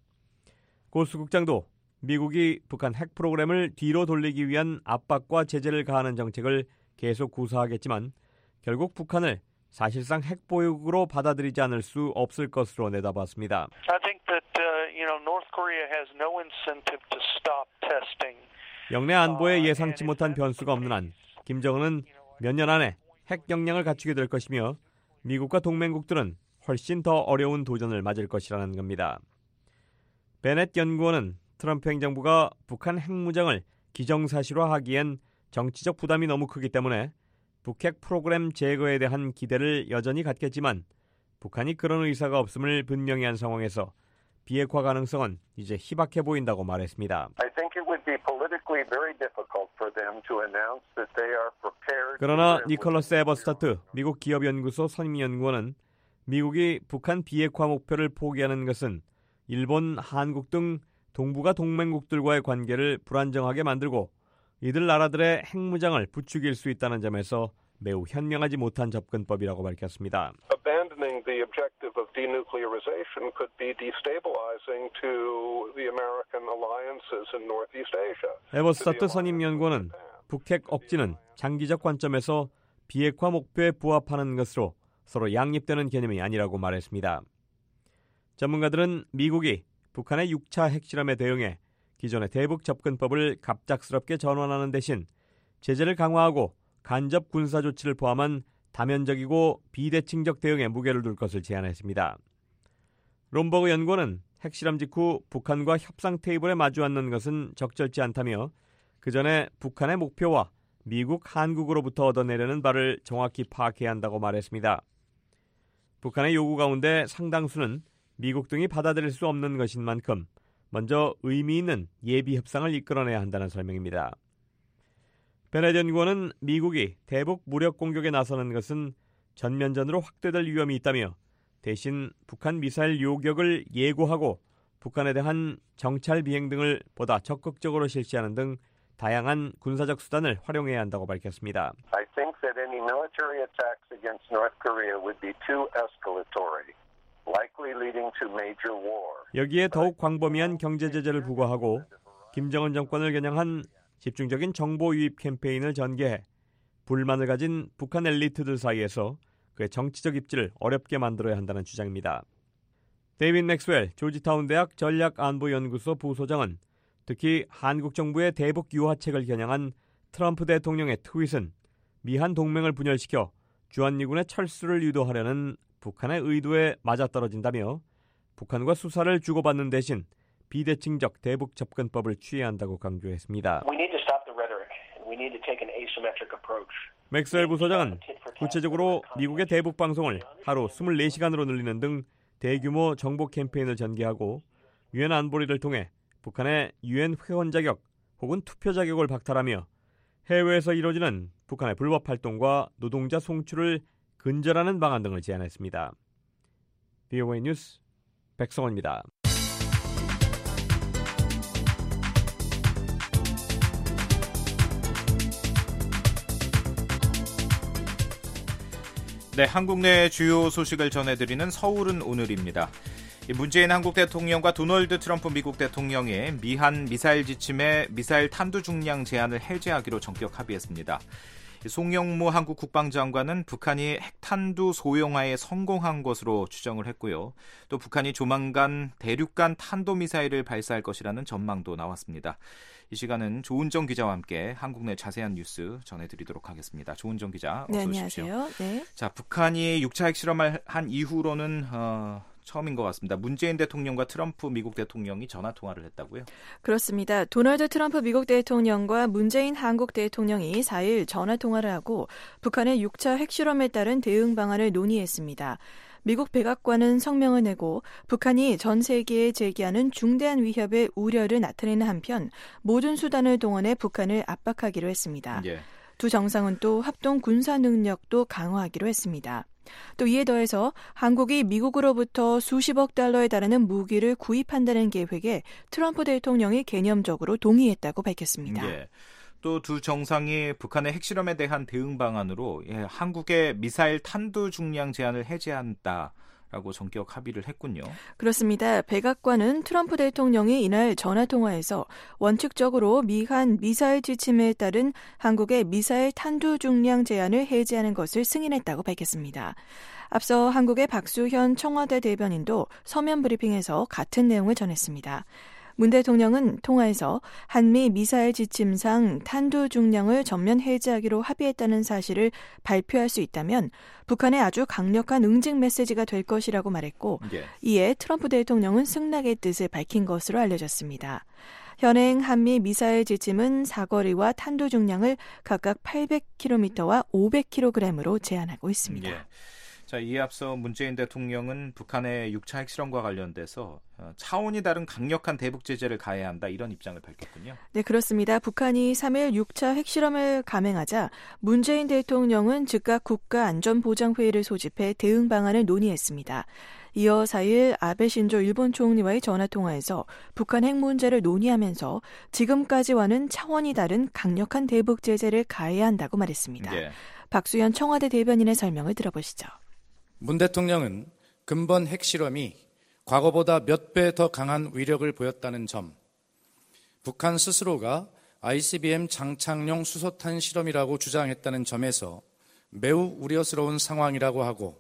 고 수국장도 미국이 북한 핵 프로그램을 뒤로 돌리기 위한 압박과 제재를 가하는 정책을 계속 구사하겠지만 결국 북한을 사실상 핵 보유국으로 받아들이지 않을 수 없을 것으로 내다봤습니다. I think that North Korea has no incentive to stop testing. 영내 안보에 예상치 못한 변수가 없는 한 김정은은 몇 년 안에 핵 역량을 갖추게 될 것이며 미국과 동맹국들은 훨씬 더 어려운 도전을 맞을 것이라는 겁니다. 베넷 연구원은 트럼프 행정부가 북한 핵무장을 기정사실화하기엔 정치적 부담이 너무 크기 때문에 북핵 프로그램 제거에 대한 기대를 여전히 갖겠지만 북한이 그런 의사가 없음을 분명히 한 상황에서 비핵화 가능성은 이제 희박해 보인다고 말했습니다. 그러나 니콜러스 에버스타트 미국 기업연구소 선임연구원은 미국이 북한 비핵화 목표를 포기하는 것은 일본, 한국 등 동북아 동맹국들과의 관계를 불안정하게 만들고 이들 나라들의 핵무장을 부추길 수 있다는 점에서 매우 현명하지 못한 접근법이라고 밝혔습니다. Abandoning the objective of denuclearization could be destabilizing to the American alliances in Northeast Asia. 에버스타트 선임연구원은 북핵 억지는 장기적 관점에서 비핵화 목표에 부합하는 것으로 서로 양립되는 개념이 아니라고 말했습니다. 전문가들은 미국이 북한의 6차 핵실험에 대응해 기존의 대북 접근법을 갑작스럽게 전환하는 대신 제재를 강화하고 간접 군사 조치를 포함한 다면적이고 비대칭적 대응에 무게를 둘 것을 제안했습니다. 롬버그 연구원은 핵실험 직후 북한과 협상 테이블에 마주 앉는 것은 적절치 않다며 그 전에 북한의 목표와 미국, 한국으로부터 얻어내려는 바를 정확히 파악해야 한다고 말했습니다. 북한의 요구 가운데 상당수는 미국 등이 받아들일 수 없는 것인 만큼 먼저 의미 있는 예비 협상을 이끌어내야 한다는 설명입니다. 베넷 연구원은 미국이 대북 무력 공격에 나서는 것은 전면전으로 확대될 위험이 있다며 대신 북한 미사일 요격을 예고하고 북한에 대한 정찰 비행 등을 보다 적극적으로 실시하는 등 다양한 군사적 수단을 활용해야 한다고 밝혔습니다. I think that any military attacks against North Korea would be too escalatory, likely leading to major war. 여기에 더욱 광범위한 경제 제재를 부과하고 김정은 정권을 겨냥한 집중적인 정보 유입 캠페인을 전개해 불만을 가진 북한 엘리트들 사이에서 그의 정치적 입지를 어렵게 만들어야 한다는 주장입니다. 데이빗 맥스웰 조지타운 대학 전략안보연구소 부소장은 특히 한국 정부의 대북 유화책을 겨냥한 트럼프 대통령의 트윗은 미한 동맹을 분열시켜 주한미군의 철수를 유도하려는 북한의 의도에 맞아떨어진다며 북한과 수사를 주고받는 대신 비대칭적 대북 접근법을 취해야 한다고 강조했습니다. 맥스웰 부소장은 구체적으로 미국의 대북 방송을 하루 24시간으로 늘리는 등 대규모 정보 캠페인을 전개하고 유엔 안보리를 통해 북한의 유엔 회원 자격 혹은 투표 자격을 박탈하며 해외에서 이루어지는 북한의 불법 활동과 노동자 송출을 근절하는 방안 등을 제안했습니다. VOA 뉴스 백성원입니다. 네, 한국 내 주요 소식을 전해드리는 서울은 오늘입니다. 문재인 한국 대통령과 도널드 트럼프 미국 대통령이 미한 미사일 지침에 미사일 탄두 중량 제한을 해제하기로 전격 합의했습니다. 송영무 한국 국방장관은 북한이 핵탄두 소형화에 성공한 것으로 추정을 했고요. 또 북한이 조만간 대륙간 탄도미사일을 발사할 것이라는 전망도 나왔습니다. 이 시간은 조은정 기자와 함께 한국 내 자세한 뉴스 전해드리도록 하겠습니다. 조은정 기자, 어서 오십시오. 안녕하세요. 네. 자, 북한이 6차 핵실험을 한 이후로는 처음인 것 같습니다. 문재인 대통령과 트럼프 미국 대통령이 전화통화를 했다고요? 그렇습니다. 도널드 트럼프 미국 대통령과 문재인 한국 대통령이 4일 전화통화를 하고 북한의 6차 핵실험에 따른 대응 방안을 논의했습니다. 미국 백악관은 성명을 내고 북한이 전 세계에 제기하는 중대한 위협의 우려를 나타내는 한편 모든 수단을 동원해 북한을 압박하기로 했습니다. 예. 두 정상은 또 합동 군사 능력도 강화하기로 했습니다. 또 이에 더해서 한국이 미국으로부터 수십억 달러에 달하는 무기를 구입한다는 계획에 트럼프 대통령이 개념적으로 동의했다고 밝혔습니다. 예. 또 두 정상이 북한의 핵실험에 대한 대응 방안으로 한국의 미사일 탄두 중량 제한을 해제한다라고 전격 합의를 했군요. 그렇습니다. 백악관은 트럼프 대통령이 이날 전화통화에서 원칙적으로 미한 미사일 지침에 따른 한국의 미사일 탄두 중량 제한을 해제하는 것을 승인했다고 밝혔습니다. 앞서 한국의 박수현 청와대 대변인도 서면 브리핑에서 같은 내용을 전했습니다. 문 대통령은 통화에서 한미 미사일 지침상 탄두 중량을 전면 해제하기로 합의했다는 사실을 발표할 수 있다면 북한의 아주 강력한 응징 메시지가 될 것이라고 말했고 이에 트럼프 대통령은 승낙의 뜻을 밝힌 것으로 알려졌습니다. 현행 한미 미사일 지침은 사거리와 탄두 중량을 각각 800km와 500kg으로 제한하고 있습니다. 예. 자, 이에 앞서 문재인 대통령은 북한의 6차 핵실험과 관련돼서 차원이 다른 강력한 대북 제재를 가해야 한다 이런 입장을 밝혔군요. 네, 그렇습니다. 북한이 3일 6차 핵실험을 감행하자 문재인 대통령은 즉각 국가안전보장회의를 소집해 대응 방안을 논의했습니다. 이어 4일 아베 신조 일본 총리와의 전화통화에서 북한 핵 문제를 논의하면서 지금까지와는 차원이 다른 강력한 대북 제재를 가해야 한다고 말했습니다. 네. 박수현 청와대 대변인의 설명을 들어보시죠. 문 대통령은 근본 핵실험이 과거보다 몇 배 더 강한 위력을 보였다는 점, 북한 스스로가 ICBM 장착용 수소탄 실험이라고 주장했다는 점에서 매우 우려스러운 상황이라고 하고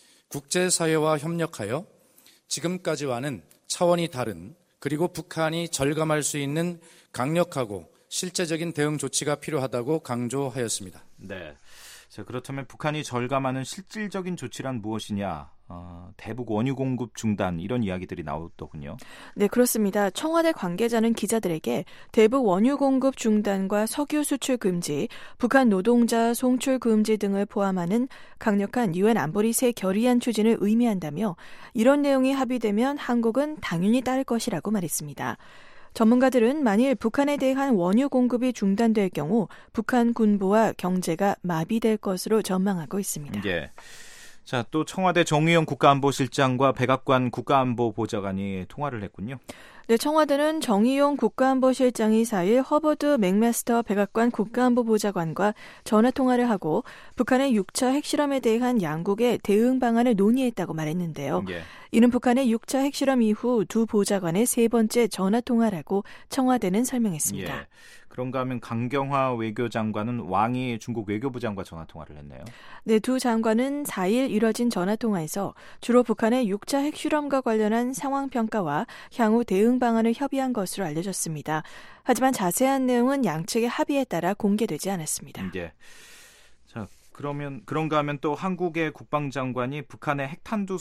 국제사회와 협력하여 지금까지와는 차원이 다른 그리고 북한이 절감할 수 있는 강력하고 실제적인 대응 조치가 필요하다고 강조하였습니다. 네. 자, 그렇다면 북한이 절감하는 실질적인 조치란 무엇이냐? 대북 원유 공급 중단 이런 이야기들이 나오더군요. 네, 그렇습니다. 청와대 관계자는 기자들에게 대북 원유 공급 중단과 석유 수출 금지, 북한 노동자 송출 금지 등을 포함하는 강력한 유엔 안보리 새 결의안 추진을 의미한다며 이런 내용이 합의되면 한국은 당연히 따를 것이라고 말했습니다. 전문가들은 만일 북한에 대한 원유 공급이 중단될 경우 북한 군부와 경제가 마비될 것으로 전망하고 있습니다. 예. 자, 또 청와대 정의용 국가안보실장과 백악관 국가안보보좌관이 통화를 했군요. 네, 청와대는 정의용 국가안보실장이 4일 허버드 맥마스터 백악관 국가안보보좌관과 전화통화를 하고 북한의 6차 핵실험에 대한 양국의 대응 방안을 논의했다고 말했는데요. 예. 이는 북한의 6차 핵실험 이후 두 보좌관의 세 번째 전화통화라고 청와대는 설명했습니다. 예. 그런가 하면 강경화 외교장관은 왕이 중국 외교부장과 전화통화를 했네요. 네, 두 장관은 4일 이뤄진 전화통화에서 주로 북한의 6차 핵실험과 관련한 상황평가와 향후 대응 방안을 협의한 것으로 알려졌습니다. 하지만 자세한 내용은 양측의 합의에 따라 공개되지 않았습니다. 네. 자, 그런가 하면 또 한국의 국방장관이 북한이 핵탄두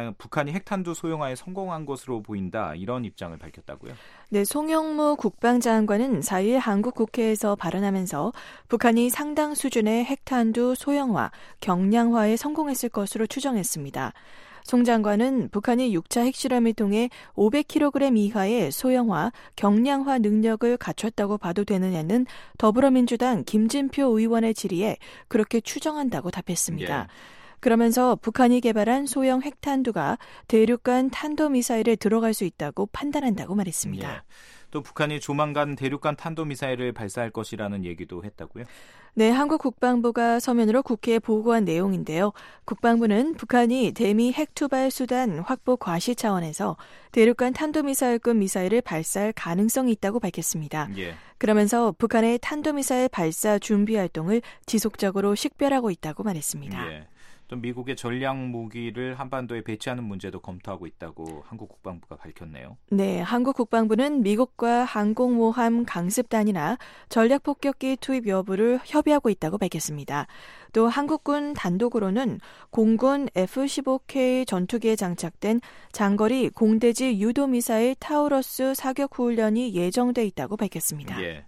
소형화에 성공한 것으로 보인다 이런 입장을 밝혔다고요? 네, 송영무 국방장관은 4일 한국 국회에서 발언하면서 북한이 상당 수준의 핵탄두 소형화, 경량화에 성공했을 것으로 추정했습니다. 송 장관은 북한이 6차 핵실험을 통해 500kg 이하의 소형화, 경량화 능력을 갖췄다고 봐도 되느냐는 더불어민주당 김진표 의원의 질의에 그렇게 추정한다고 답했습니다. 예. 그러면서 북한이 개발한 소형 핵탄두가 대륙간 탄도미사일에 들어갈 수 있다고 판단한다고 말했습니다. 예. 또 북한이 조만간 대륙간 탄도미사일을 발사할 것이라는 얘기도 했다고요? 네, 한국 국방부가 서면으로 국회에 보고한 내용인데요. 국방부는 북한이 대미 핵투발 수단 확보 과시 차원에서 대륙간 탄도미사일급 미사일을 발사할 가능성이 있다고 밝혔습니다. 예. 그러면서 북한의 탄도미사일 발사 준비 활동을 지속적으로 식별하고 있다고 말했습니다. 예. 또 미국의 전략 무기를 한반도에 배치하는 문제도 검토하고 있다고 한국 국방부가 밝혔네요. 네, 한국 국방부는 미국과 항공모함 강습단이나 전략폭격기 투입 여부를 협의하고 있다고 밝혔습니다. 또 한국군 단독으로는 공군 F-15K 전투기에 장착된 장거리 공대지 유도미사일 타우러스 사격 훈련이 예정돼 있다고 밝혔습니다. 예.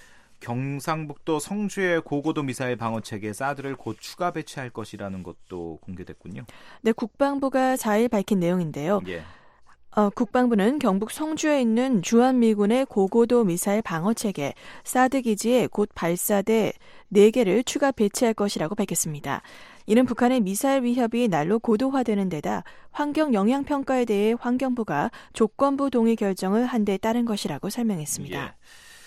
경상북도 성주의 고고도 미사일 방어체계 사드를 곧 추가 배치할 것이라는 것도 공개됐군요. 네, 국방부가 4일 밝힌 내용인데요. 예. 국방부는 경북 성주에 있는 주한미군의 고고도 미사일 방어체계 사드 기지에 곧 발사대 4개를 추가 배치할 것이라고 밝혔습니다. 이는 북한의 미사일 위협이 날로 고도화되는 데다 환경 영향 평가에 대해 환경부가 조건부 동의 결정을 한 데 따른 것이라고 설명했습니다. 예.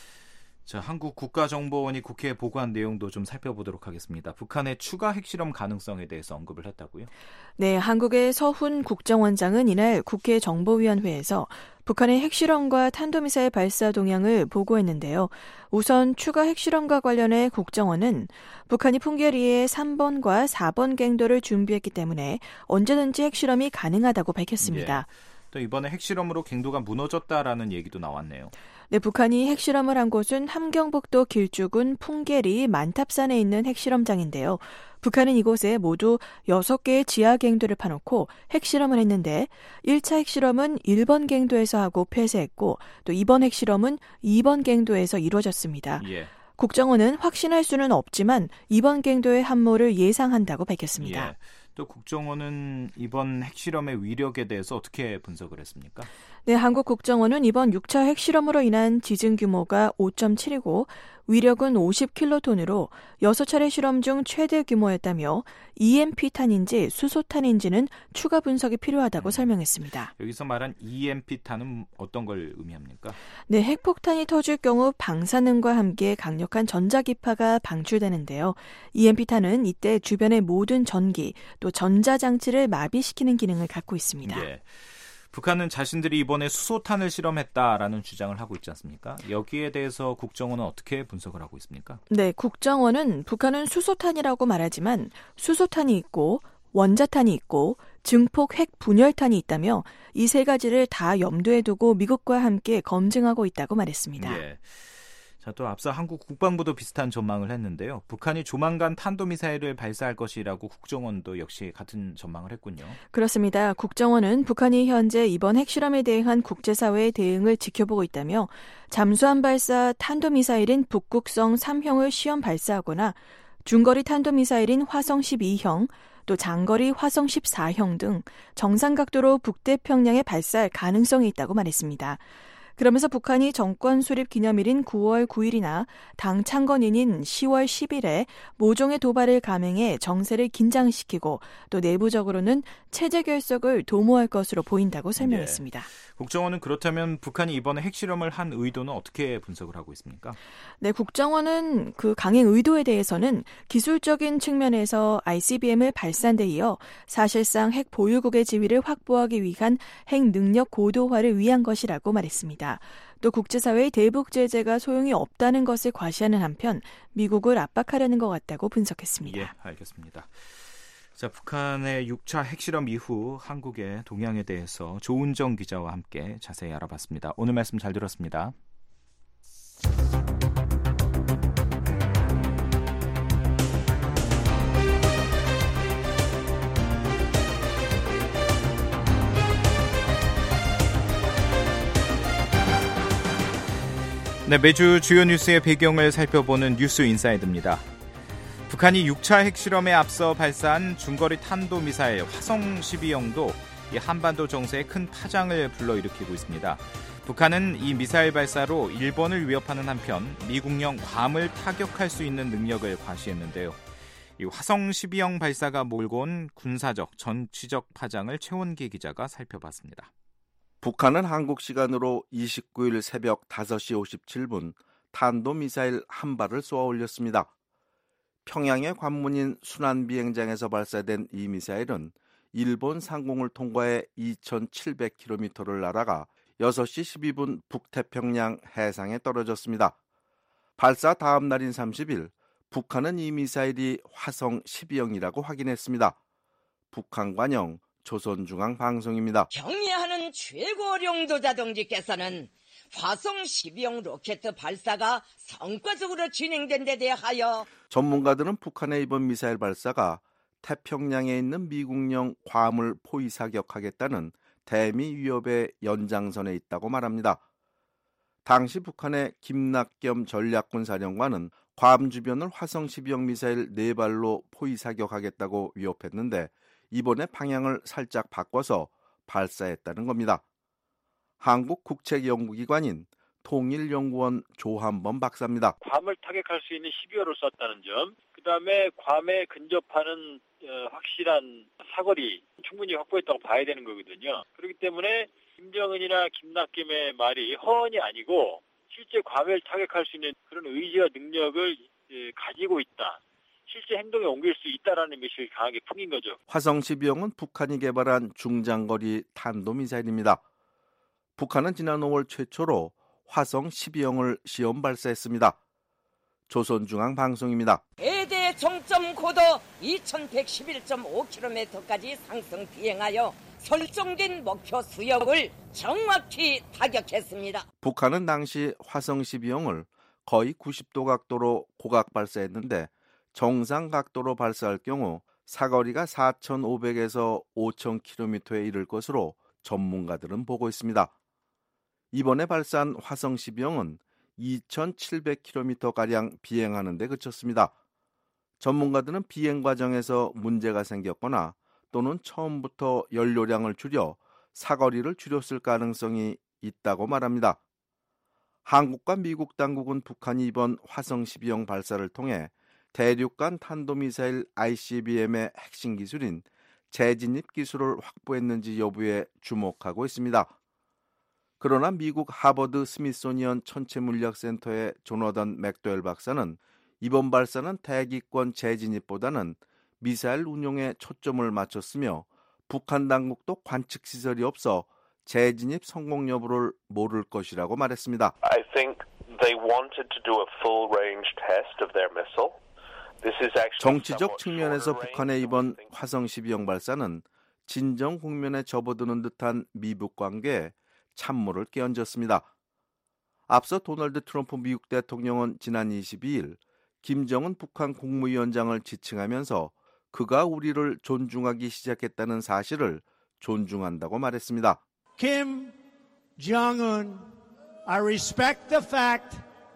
자, 한국 국가정보원이 국회에 보고한 내용도 좀 살펴보도록 하겠습니다. 북한의 추가 핵실험 가능성에 대해서 언급을 했다고요? 네, 한국의 서훈 국정원장은 이날 국회 정보위원회에서 북한의 핵실험과 탄도미사일 발사 동향을 보고했는데요. 우선 추가 핵실험과 관련해 국정원은 북한이 풍계리에 3번과 4번 갱도를 준비했기 때문에 언제든지 핵실험이 가능하다고 밝혔습니다. 예. 또 이번에 핵실험으로 갱도가 무너졌다라는 얘기도 나왔네요. 네, 북한이 핵실험을 한 곳은 함경북도 길쭉군 풍계리 만탑산에 있는 핵실험장인데요. 북한은 이곳에 모두 6개의 지하 갱도를 파놓고 핵실험을 했는데 1차 핵실험은 1번 갱도에서 하고 폐쇄했고 또 이번 핵실험은 2번 갱도에서 이루어졌습니다. 예. 국정원은 확신할 수는 없지만 이번 갱도의 함모를 예상한다고 밝혔습니다. 예. 또 국정원은 이번 핵실험의 위력에 대해서 어떻게 분석을 했습니까? 네, 한국 국정원은 이번 6차 핵실험으로 인한 지진 규모가 5.7이고 위력은 50킬로톤으로 6차례 실험 중 최대 규모였다며 EMP탄인지 수소탄인지는 추가 분석이 필요하다고 설명했습니다. 여기서 말한 EMP탄은 어떤 걸 의미합니까? 네, 핵폭탄이 터질 경우 방사능과 함께 강력한 전자기파가 방출되는데요. EMP탄은 이때 주변의 모든 전기 또 전자장치를 마비시키는 기능을 갖고 있습니다. 예. 북한은 자신들이 이번에 수소탄을 실험했다라는 주장을 하고 있지 않습니까? 여기에 대해서 국정원은 어떻게 분석을 하고 있습니까? 네, 국정원은 북한은 수소탄이라고 말하지만 수소탄이 있고 원자탄이 있고 증폭 핵 분열탄이 있다며 이 세 가지를 다 염두에 두고 미국과 함께 검증하고 있다고 말했습니다. 예. 자, 또 앞서 한국 국방부도 비슷한 전망을 했는데요. 북한이 조만간 탄도미사일을 발사할 것이라고 국정원도 역시 같은 전망을 했군요. 그렇습니다. 국정원은 북한이 현재 이번 핵실험에 대한 국제사회의 대응을 지켜보고 있다며 잠수함 발사 탄도미사일인 북극성 3형을 시험 발사하거나 중거리 탄도미사일인 화성 12형, 또 장거리 화성 14형 등 정상 각도로 북태평양에 발사할 가능성이 있다고 말했습니다. 그러면서 북한이 정권 수립 기념일인 9월 9일이나 당 창건인인 10월 10일에 모종의 도발을 감행해 정세를 긴장시키고 또 내부적으로는 체제 결석을 도모할 것으로 보인다고 설명했습니다. 네. 국정원은 그렇다면 북한이 이번에 핵실험을 한 의도는 어떻게 분석을 하고 있습니까? 네, 국정원은 그 강행 의도에 대해서는 기술적인 측면에서 ICBM을 발사한 데 이어 사실상 핵 보유국의 지위를 확보하기 위한 핵 능력 고도화를 위한 것이라고 말했습니다. 또 국제사회의 대북 제재가 소용이 없다는 것을 과시하는 한편 미국을 압박하려는 것 같다고 분석했습니다. 예, 알겠습니다. 자, 북한의 6차 핵실험 이후 한국의 동향에 대해서 조은정 기자와 함께 자세히 알아봤습니다. 오늘 말씀 잘 들었습니다. 네, 매주 주요 뉴스의 배경을 살펴보는 뉴스 인사이드입니다. 북한이 6차 핵실험에 앞서 발사한 중거리 탄도미사일 화성 12형도 이 한반도 정세에 큰 파장을 불러일으키고 있습니다. 북한은 이 미사일 발사로 일본을 위협하는 한편 미국령 괌을 타격할 수 있는 능력을 과시했는데요. 이 화성 12형 발사가 몰고 온 군사적, 정치적 파장을 최원기 기자가 살펴봤습니다. 북한은 한국 시간으로 29일 새벽 5시 57분 탄도미사일 한 발을 쏘아 올렸습니다. 평양의 관문인 순환비행장에서 발사된 이 미사일은 일본 상공을 통과해 2,700km를 날아가 6시 12분 북태평양 해상에 떨어졌습니다. 발사 다음 날인 30일 북한은 이 미사일이 화성 12형이라고 확인했습니다. 북한 관영 조선중앙방송입니다. 경의하는 최고령도자 동지께서는 화성 12형 로켓 발사가 성과적으로 진행된 데 대하여 전문가들은 북한의 이번 미사일 발사가 태평양에 있는 미국령 괌을 포위 사격하겠다는 대미 위협의 연장선에 있다고 말합니다. 당시 북한의 김낙겸 전략군 사령관은 괌 주변을 화성 12형 미사일 4발로 포위 사격하겠다고 위협했는데 이번에 방향을 살짝 바꿔서 발사했다는 겁니다. 한국 국책연구기관인 통일연구원 조한범 박사입니다. 괌을 타격할 수 있는 12호를 쐈다는 점, 그 다음에 괌에 근접하는 확실한 사거리 충분히 확보했다고 봐야 되는 거거든요. 그렇기 때문에 김정은이나 김낙겸의 말이 허언이 아니고 실제 괌을 타격할 수 있는 그런 의지와 능력을 가지고 있다. 실제 행동에 옮길 수 있다라는 메시지를 강하게 풍긴 거죠. 화성 12형은 북한이 개발한 중장거리 탄도미사일입니다. 북한은 지난 5월 최초로 화성 12형을 시험 발사했습니다. 조선중앙방송입니다. 최대 정점 고도 2111.5km까지 상승 비행하여 설정된 목표 수역을 정확히 타격했습니다. 북한은 당시 화성 12형을 거의 90도 각도로 고각 발사했는데 정상 각도로 발사할 경우 사거리가 4,500에서 5,000km에 이를 것으로 전문가들은 보고 있습니다. 이번에 발사한 화성 12형은 2,700km가량 비행하는 데 그쳤습니다. 전문가들은 비행 과정에서 문제가 생겼거나 또는 처음부터 연료량을 줄여 사거리를 줄였을 가능성이 있다고 말합니다. 한국과 미국 당국은 북한이 이번 화성 12형 발사를 통해 대륙간 탄도미사일 ICBM의 핵심 기술인 재진입 기술을 확보했는지 여부에 주목하고 있습니다. 그러나 미국 하버드 스미소니언 천체물리학센터의 조너던 맥도웰 박사는 이번 발사는 대기권 재진입보다는 미사일 운용에 초점을 맞췄으며 북한 당국도 관측 시설이 없어 재진입 성공 여부를 모를 것이라고 말했습니다. I think they wanted to do a full range test of their missile. 정치적 측면에서 북한의 이번 화성 12형 발사는 진정 국면에 접어드는 듯한 미북 관계에 찬물을 끼얹었습니다. 앞서 도널드 트럼프 미국 대통령은 지난 22일 김정은 북한 국무위원장을 지칭하면서 그가 우리를 존중하기 시작했다는 사실을 존중한다고 말했습니다. Kim Jong-un, I respect the fact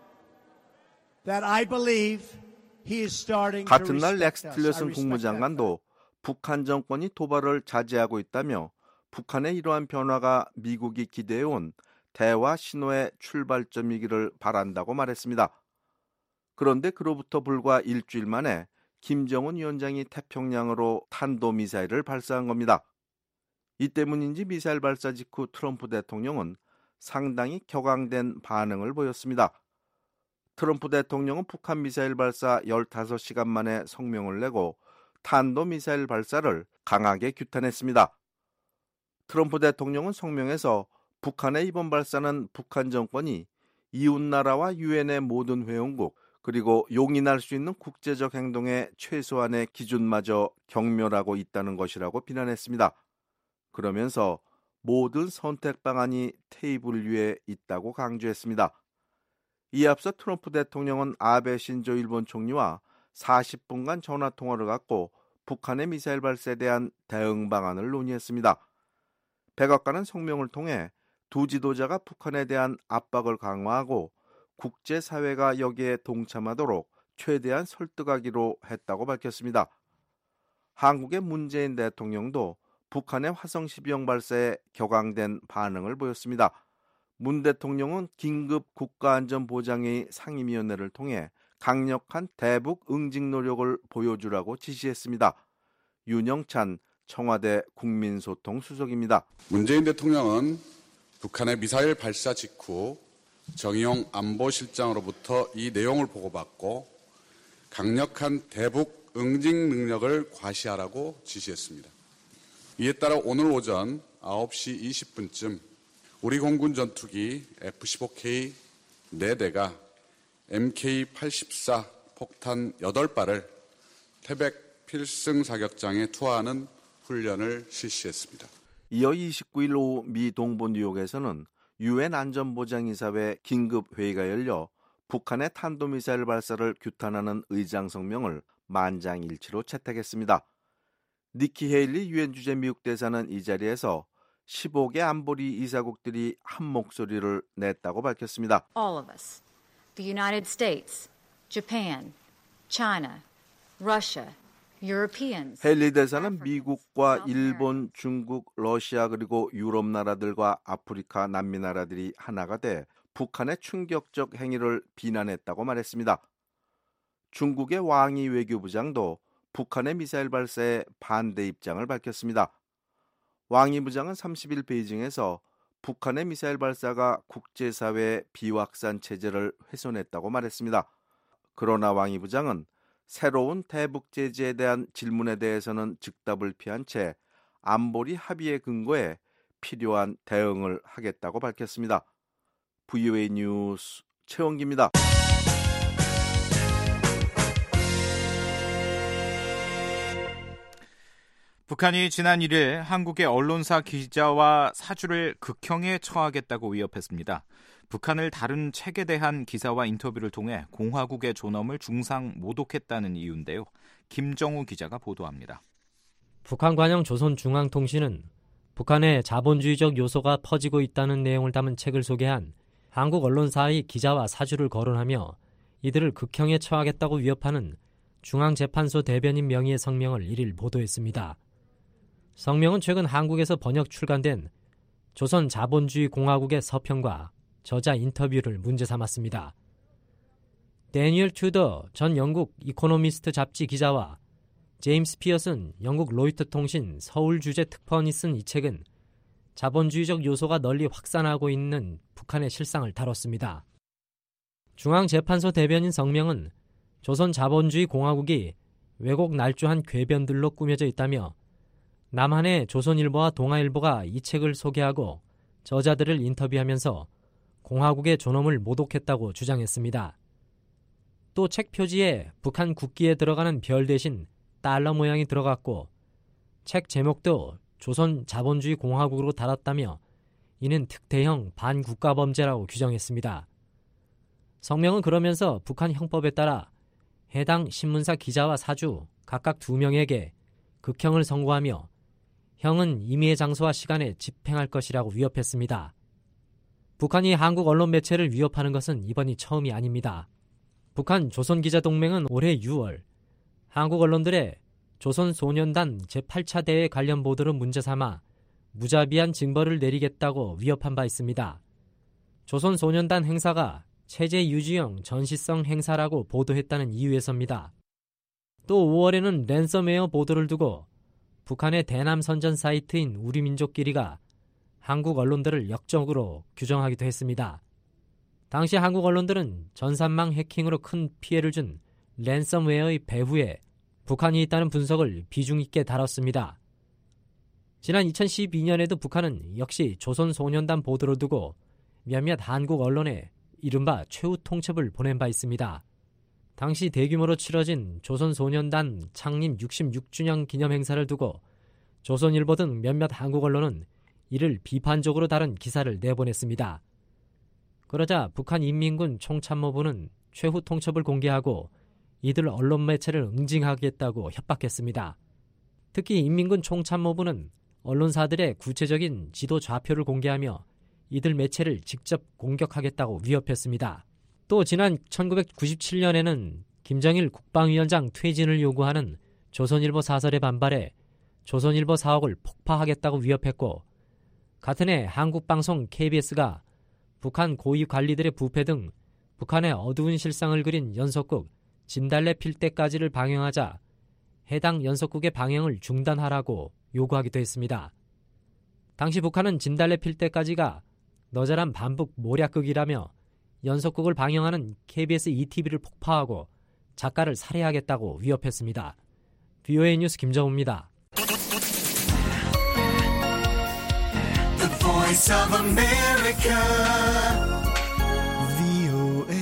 that I believe he is starting to 같은 날 respect 렉스 us. 틸러슨 국무장관도 북한 정권이 도발을 자제하고 있다며 북한의 이러한 변화가 미국이 기대해온 대화 신호의 출발점이기를 바란다고 말했습니다. 그런데 그로부터 불과 일주일 만에 김정은 위원장이 태평양으로 탄도미사일을 발사한 겁니다. 이 때문인지 미사일 발사 직후 트럼프 대통령은 상당히 격앙된 반응을 보였습니다. 트럼프 대통령은 북한 미사일 발사 15시간 만에 성명을 내고 탄도미사일 발사를 강하게 규탄했습니다. 트럼프 대통령은 성명에서 북한의 이번 발사는 북한 정권이 이웃나라와 유엔의 모든 회원국 그리고 용인할 수 있는 국제적 행동의 최소한의 기준마저 경멸하고 있다는 것이라고 비난했습니다. 그러면서 모든 선택 방안이 테이블 위에 있다고 강조했습니다. 이에 앞서 트럼프 대통령은 아베 신조 일본 총리와 40분간 전화 통화를 갖고 북한의 미사일 발사에 대한 대응 방안을 논의했습니다. 백악관은 성명을 통해 두 지도자가 북한에 대한 압박을 강화하고 국제사회가 여기에 동참하도록 최대한 설득하기로 했다고 밝혔습니다. 한국의 문재인 대통령도 북한의 화성 12형 발사에 격앙된 반응을 보였습니다. 문 대통령은 긴급 국가안전보장회의 상임위원회를 통해 강력한 대북 응징 노력을 보여주라고 지시했습니다. 윤영찬 청와대 국민소통 수석입니다. 문재인 대통령은 북한의 미사일 발사 직후 정의용 안보실장으로부터 이 내용을 보고받고 강력한 대북 응징 능력을 과시하라고 지시했습니다. 이에 따라 오늘 오전 9시 20분쯤 우리 공군 전투기 F-15K 4대가 MK-84 폭탄 8발을 태백 필승 사격장에 투하하는 훈련을 실시했습니다. 이어 29일 오후 미 동부 뉴욕에서는 유엔 안전보장이사회 긴급회의가 열려 북한의 탄도미사일 발사를 규탄하는 의장 성명을 만장일치로 채택했습니다. 니키 헤일리 유엔 주재 미국 대사는 이 자리에서 15개 안보리 이사국들이 한 목소리를 냈다고 밝혔습니다. All of us, the United States, Japan, China, Russia, Europeans. 헤일리 대사는 미국과 일본, 중국, 러시아 그리고 유럽 나라들과 아프리카, 남미 나라들이 하나가 돼 북한의 충격적 행위를 비난했다고 말했습니다. 중국의 왕이 외교부장도 북한의 미사일 발사에 반대 입장을 밝혔습니다. 왕이 부장은 30일 베이징에서 북한의 미사일 발사가 국제사회의 비확산 체제를 훼손했다고 말했습니다. 그러나 왕이 부장은 새로운 대북 제재에 대한 질문에 대해서는 즉답을 피한 채 안보리 합의의 근거에 필요한 대응을 하겠다고 밝혔습니다. VOA 뉴스 최원기입니다. 북한이 지난 1일 한국의 언론사 기자와 사주를 극형에 처하겠다고 위협했습니다. 북한을 다룬 책에 대한 기사와 인터뷰를 통해 공화국의 존엄을 중상 모독했다는 이유인데요. 김정우 기자가 보도합니다. 북한 관영 조선중앙통신은 북한의 자본주의적 요소가 퍼지고 있다는 내용을 담은 책을 소개한 한국 언론사의 기자와 사주를 거론하며 이들을 극형에 처하겠다고 위협하는 중앙재판소 대변인 명의의 성명을 1일 보도했습니다. 성명은 최근 한국에서 번역 출간된 조선 자본주의 공화국의 서평과 저자 인터뷰를 문제 삼았습니다. 데니얼 튜더 전 영국 이코노미스트 잡지 기자와 제임스 피어슨 영국 로이터 통신 서울 주재 특파원이 쓴 이 책은 자본주의적 요소가 널리 확산하고 있는 북한의 실상을 다뤘습니다. 중앙재판소 대변인 성명은 조선 자본주의 공화국이 왜곡 날조한 궤변들로 꾸며져 있다며 남한의 조선일보와 동아일보가 이 책을 소개하고 저자들을 인터뷰하면서 공화국의 존엄을 모독했다고 주장했습니다. 또 책 표지에 북한 국기에 들어가는 별 대신 달러 모양이 들어갔고 책 제목도 조선 자본주의 공화국으로 달았다며 이는 특대형 반국가범죄라고 규정했습니다. 성명은 그러면서 북한 형법에 따라 해당 신문사 기자와 사주 각각 2명에게 극형을 선고하며 형은 임의의 장소와 시간에 집행할 것이라고 위협했습니다. 북한이 한국 언론 매체를 위협하는 것은 이번이 처음이 아닙니다. 북한 조선기자동맹은 올해 6월 한국 언론들의 조선소년단 제8차 대회 관련 보도를 문제 삼아 무자비한 징벌을 내리겠다고 위협한 바 있습니다. 조선소년단 행사가 체제 유지형 전시성 행사라고 보도했다는 이유에서입니다. 또 5월에는 랜섬웨어 보도를 두고 북한의 대남 선전 사이트인 우리민족끼리가 한국 언론들을 역적으로 규정하기도 했습니다. 당시 한국 언론들은 전산망 해킹으로 큰 피해를 준 랜섬웨어의 배후에 북한이 있다는 분석을 비중 있게 다뤘습니다. 지난 2012년에도 북한은 역시 조선소년단 보도를 두고 몇몇 한국 언론에 이른바 최후 통첩을 보낸 바 있습니다. 당시 대규모로 치러진 조선소년단 창립 66주년 기념 행사를 두고 조선일보 등 몇몇 한국 언론은 이를 비판적으로 다룬 기사를 내보냈습니다. 그러자 북한 인민군 총참모부는 최후 통첩을 공개하고 이들 언론 매체를 응징하겠다고 협박했습니다. 특히 인민군 총참모부는 언론사들의 구체적인 지도 좌표를 공개하며 이들 매체를 직접 공격하겠다고 위협했습니다. 또 지난 1997년에는 김정일 국방위원장 퇴진을 요구하는 조선일보 사설에 반발해 조선일보 사옥을 폭파하겠다고 위협했고 같은 해 한국방송 KBS가 북한 고위 관리들의 부패 등 북한의 어두운 실상을 그린 연속극 진달래 필 때까지를 방영하자 해당 연속극의 방영을 중단하라고 요구하기도 했습니다. 당시 북한은 진달래 필 때까지가 너절한 반북 모략극이라며 연속극을 방영하는 KBS ETV를 폭파하고 작가를 살해하겠다고 위협했습니다. VOA 뉴스 김정우입니다. The Voice of America, VOA.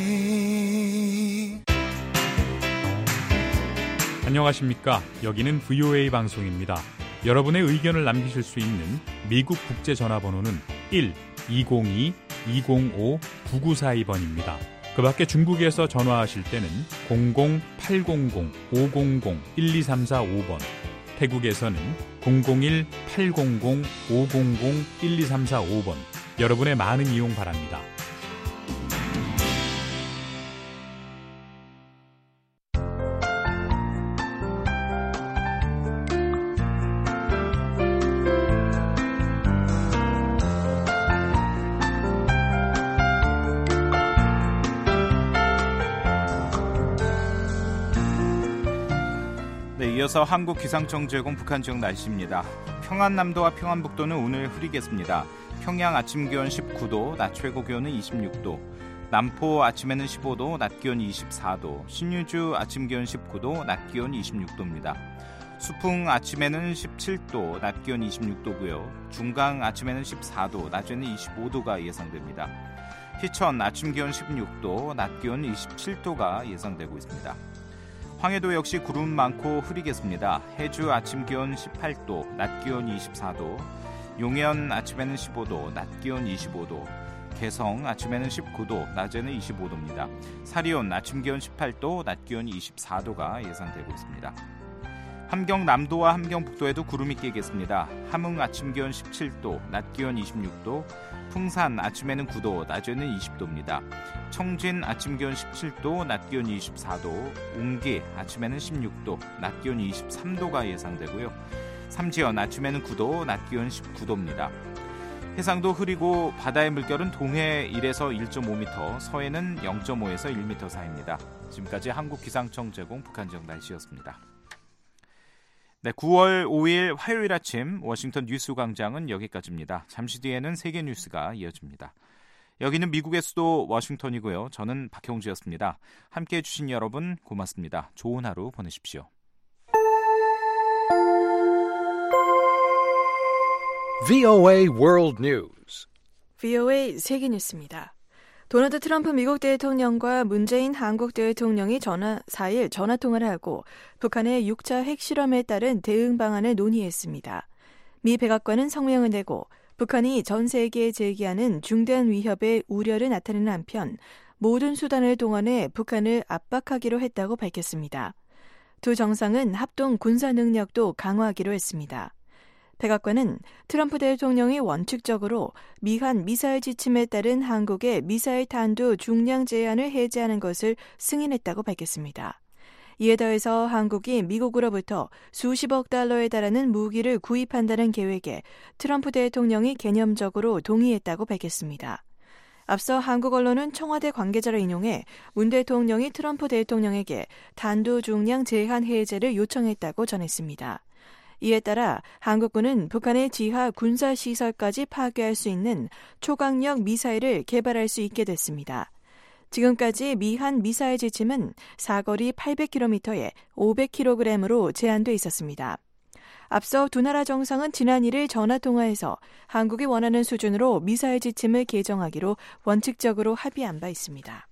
안녕하십니까? 여기는 VOA 방송입니다. 여러분의 의견을 남기실 수 있는 미국 국제 전화번호는 1-202-205-9942번입니다. 그 밖에 중국에서 전화하실 때는 00800-500-12345번, 태국에서는 001-800-500-12345번, 여러분의 많은 이용 바랍니다. 이어서 한국기상청 제공 북한 지역 날씨입니다. 평안남도와 평안북도는 오늘 흐리겠습니다. 평양 아침 기온 19도, 낮 최고 기온은 26도, 남포 아침에는 15도, 낮 기온 24도, 신유주 아침 기온 19도, 낮 기온 26도입니다. 수풍 아침에는 17도, 낮 기온 26도고요. 중강 아침에는 14도, 낮에는 25도가 예상됩니다. 희천 아침 기온 16도, 낮 기온 27도가 예상되고 있습니다. 황해도 역시 구름 많고 흐리겠습니다. 해주 아침 기온 18도, 낮 기온 24도, 용현 아침에는 15도, 낮 기온 25도, 개성 아침에는 19도, 낮에는 25도입니다. 사리온 아침 기온 18도, 낮 기온 24도가 예상되고 있습니다. 함경 남도와 함경 북도에도 구름이 끼겠습니다. 함흥 아침 기온 17도, 낮 기온 26도, 풍산 아침에는 9도, 낮에는 20도입니다. 청진 아침 기온 17도, 낮 기온 24도, 웅기 아침에는 16도, 낮 기온 23도가 예상되고요. 삼지연 아침에는 9도, 낮 기온 19도입니다. 해상도 흐리고 바다의 물결은 동해 1에서 1.5m, 서해는 0.5에서 1m 사이입니다. 지금까지 한국기상청 제공 북한 지역 날씨였습니다. 네, 9월 5일 화요일 아침 워싱턴 뉴스 광장은 여기까지입니다. 잠시 뒤에는 세계 뉴스가 이어집니다. 여기는 미국의 수도 워싱턴이고요. 저는 박형주였습니다. 함께해 주신 여러분 고맙습니다. 좋은 하루 보내십시오. VOA World News. VOA 세계 뉴스입니다. 도널드 트럼프 미국 대통령과 문재인 한국 대통령이 4일 전화통화를 하고 북한의 6차 핵실험에 따른 대응 방안을 논의했습니다. 미 백악관은 성명을 내고 북한이 전 세계에 제기하는 중대한 위협의 우려를 나타내는 한편 모든 수단을 동원해 북한을 압박하기로 했다고 밝혔습니다. 두 정상은 합동 군사 능력도 강화하기로 했습니다. 백악관은 트럼프 대통령이 원칙적으로 미한 미사일 지침에 따른 한국의 미사일 탄두 중량 제한을 해제하는 것을 승인했다고 밝혔습니다. 이에 더해서 한국이 미국으로부터 수십억 달러에 달하는 무기를 구입한다는 계획에 트럼프 대통령이 개념적으로 동의했다고 밝혔습니다. 앞서 한국 언론은 청와대 관계자를 인용해 문 대통령이 트럼프 대통령에게 탄두 중량 제한 해제를 요청했다고 전했습니다. 이에 따라 한국군은 북한의 지하 군사시설까지 파괴할 수 있는 초강력 미사일을 개발할 수 있게 됐습니다. 지금까지 미한 미사일 지침은 사거리 800km에 500kg으로 제한돼 있었습니다. 앞서 두 나라 정상은 지난 1일 전화통화에서 한국이 원하는 수준으로 미사일 지침을 개정하기로 원칙적으로 합의한 바 있습니다.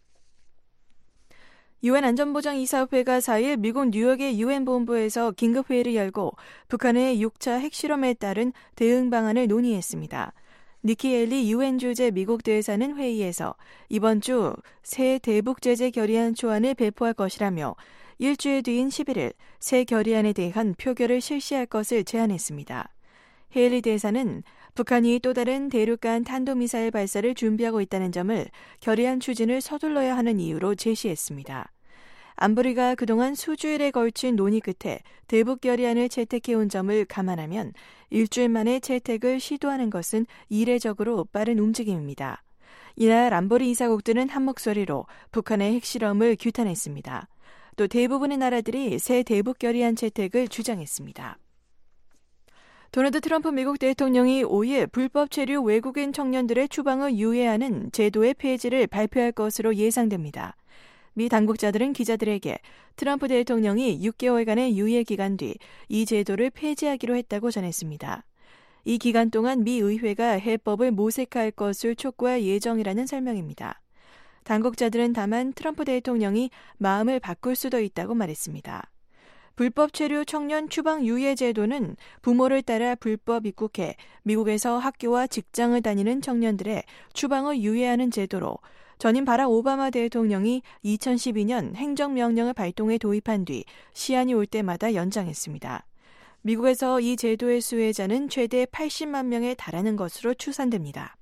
유엔 안전보장이사회가 4일 미국 뉴욕의 유엔 본부에서 긴급회의를 열고 북한의 6차 핵실험에 따른 대응 방안을 논의했습니다. 니키 헤일리 유엔 주재 미국 대사는 회의에서 이번 주 새 대북 제재 결의안 초안을 배포할 것이라며 일주일 뒤인 11일 새 결의안에 대한 표결을 실시할 것을 제안했습니다. 헤일리 대사는 북한이 또 다른 대륙간 탄도미사일 발사를 준비하고 있다는 점을 결의안 추진을 서둘러야 하는 이유로 제시했습니다. 안보리가 그동안 수주일에 걸친 논의 끝에 대북 결의안을 채택해온 점을 감안하면 일주일 만에 채택을 시도하는 것은 이례적으로 빠른 움직임입니다. 이날 안보리 이사국들은 한 목소리로 북한의 핵실험을 규탄했습니다. 또 대부분의 나라들이 새 대북 결의안 채택을 주장했습니다. 도널드 트럼프 미국 대통령이 5일 불법 체류 외국인 청년들의 추방을 유예하는 제도의 폐지를 발표할 것으로 예상됩니다. 미 당국자들은 기자들에게 트럼프 대통령이 6개월간의 유예 기간 뒤 이 제도를 폐지하기로 했다고 전했습니다. 이 기간 동안 미 의회가 해법을 모색할 것을 촉구할 예정이라는 설명입니다. 당국자들은 다만 트럼프 대통령이 마음을 바꿀 수도 있다고 말했습니다. 불법 체류 청년 추방 유예 제도는 부모를 따라 불법 입국해 미국에서 학교와 직장을 다니는 청년들의 추방을 유예하는 제도로 전임 바락 오바마 대통령이 2012년 행정명령을 발동해 도입한 뒤 시한이 올 때마다 연장했습니다. 미국에서 이 제도의 수혜자는 최대 80만 명에 달하는 것으로 추산됩니다.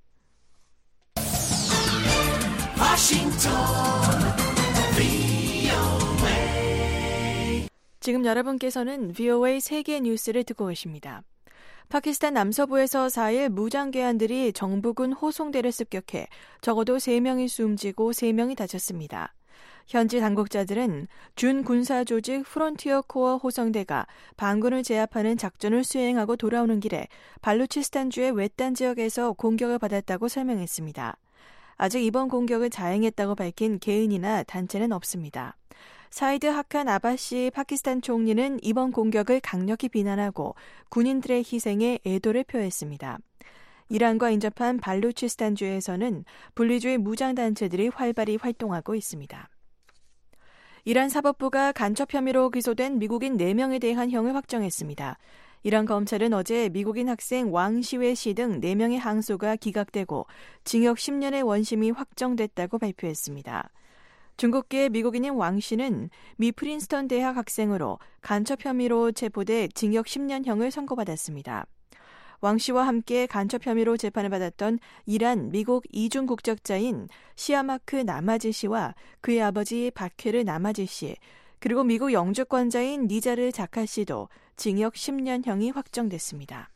지금 여러분께서는 VOA 세계 뉴스를 듣고 계십니다. 파키스탄 남서부에서 4일 무장괴한들이 정부군 호송대를 습격해 적어도 3명이 숨지고 3명이 다쳤습니다. 현지 당국자들은 준 군사조직 프론티어 코어 호성대가 반군을 제압하는 작전을 수행하고 돌아오는 길에 발루치스탄주의 외딴 지역에서 공격을 받았다고 설명했습니다. 아직 이번 공격을 자행했다고 밝힌 개인이나 단체는 없습니다. 사이드 하칸 아바시 파키스탄 총리는 이번 공격을 강력히 비난하고 군인들의 희생에 애도를 표했습니다. 이란과 인접한 발루치스탄주에서는 분리주의 무장단체들이 활발히 활동하고 있습니다. 이란 사법부가 간첩 혐의로 기소된 미국인 4명에 대한 형을 확정했습니다. 이란 검찰은 어제 미국인 학생 왕시웨 씨 등 4명의 항소가 기각되고 징역 10년의 원심이 확정됐다고 발표했습니다. 중국계 미국인인 왕 씨는 미 프린스턴 대학 학생으로 간첩 혐의로 체포돼 징역 10년형을 선고받았습니다. 왕 씨와 함께 간첩 혐의로 재판을 받았던 이란 미국 이중 국적자인 시아마크 나마지 씨와 그의 아버지 바케르 나마지 씨, 그리고 미국 영주권자인 니자르 자카 씨도 징역 10년형이 확정됐습니다.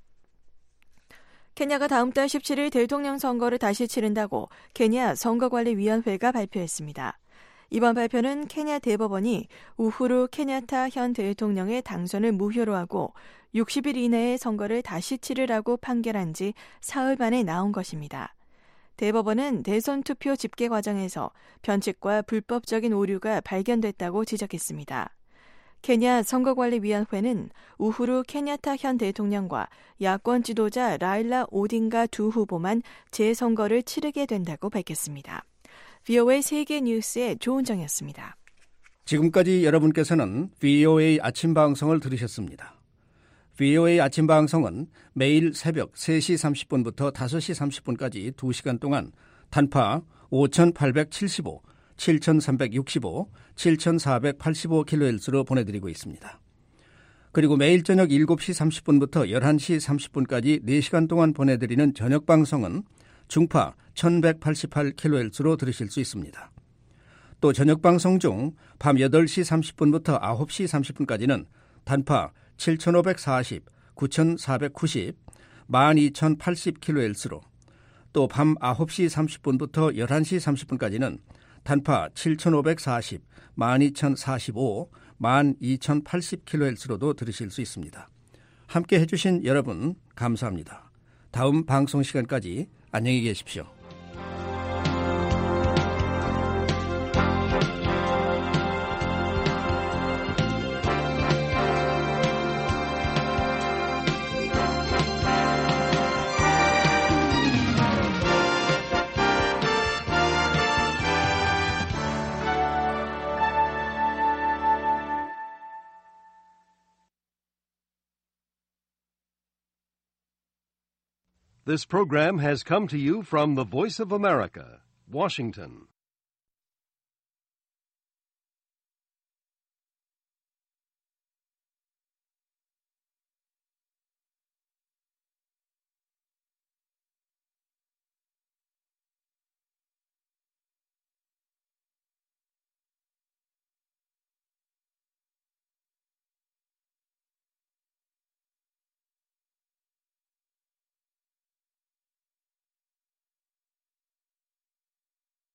케냐가 다음 달 17일 대통령 선거를 다시 치른다고 케냐 선거관리위원회가 발표했습니다. 이번 발표는 케냐 대법원이 우후루 케냐타 현 대통령의 당선을 무효로 하고 60일 이내에 선거를 다시 치르라고 판결한 지 사흘 만에 나온 것입니다. 대법원은 대선 투표 집계 과정에서 변칙과 불법적인 오류가 발견됐다고 지적했습니다. 케냐 선거관리위원회는 우후루 케냐타 현 대통령과 야권 지도자 라일라 오딩가 두 후보만 재선거를 치르게 된다고 밝혔습니다. VOA 세계 뉴스의 조은정이었습니다. 지금까지 여러분께서는 VOA 아침 방송을 들으셨습니다. VOA 아침 방송은 매일 새벽 3시 30분부터 5시 30분까지 2시간 동안 단파 5875, 7365, 7485kHz로 보내드리고 있습니다. 그리고 매일 저녁 7시 30분부터 11시 30분까지 4시간 동안 보내드리는 저녁 방송은 중파 1188kHz로 들으실 수 있습니다. 또 저녁 방송 중 밤 8시 30분부터 9시 30분까지는 단파 7540, 9490, 12080kHz로 또 밤 9시 30분부터 11시 30분까지는 단파 7540, 12045, 12080kHz로도 들으실 수 있습니다. 함께 해주신 여러분 감사합니다. 다음 방송 시간까지 안녕히 계십시오. This program has come to you from the Voice of America, Washington.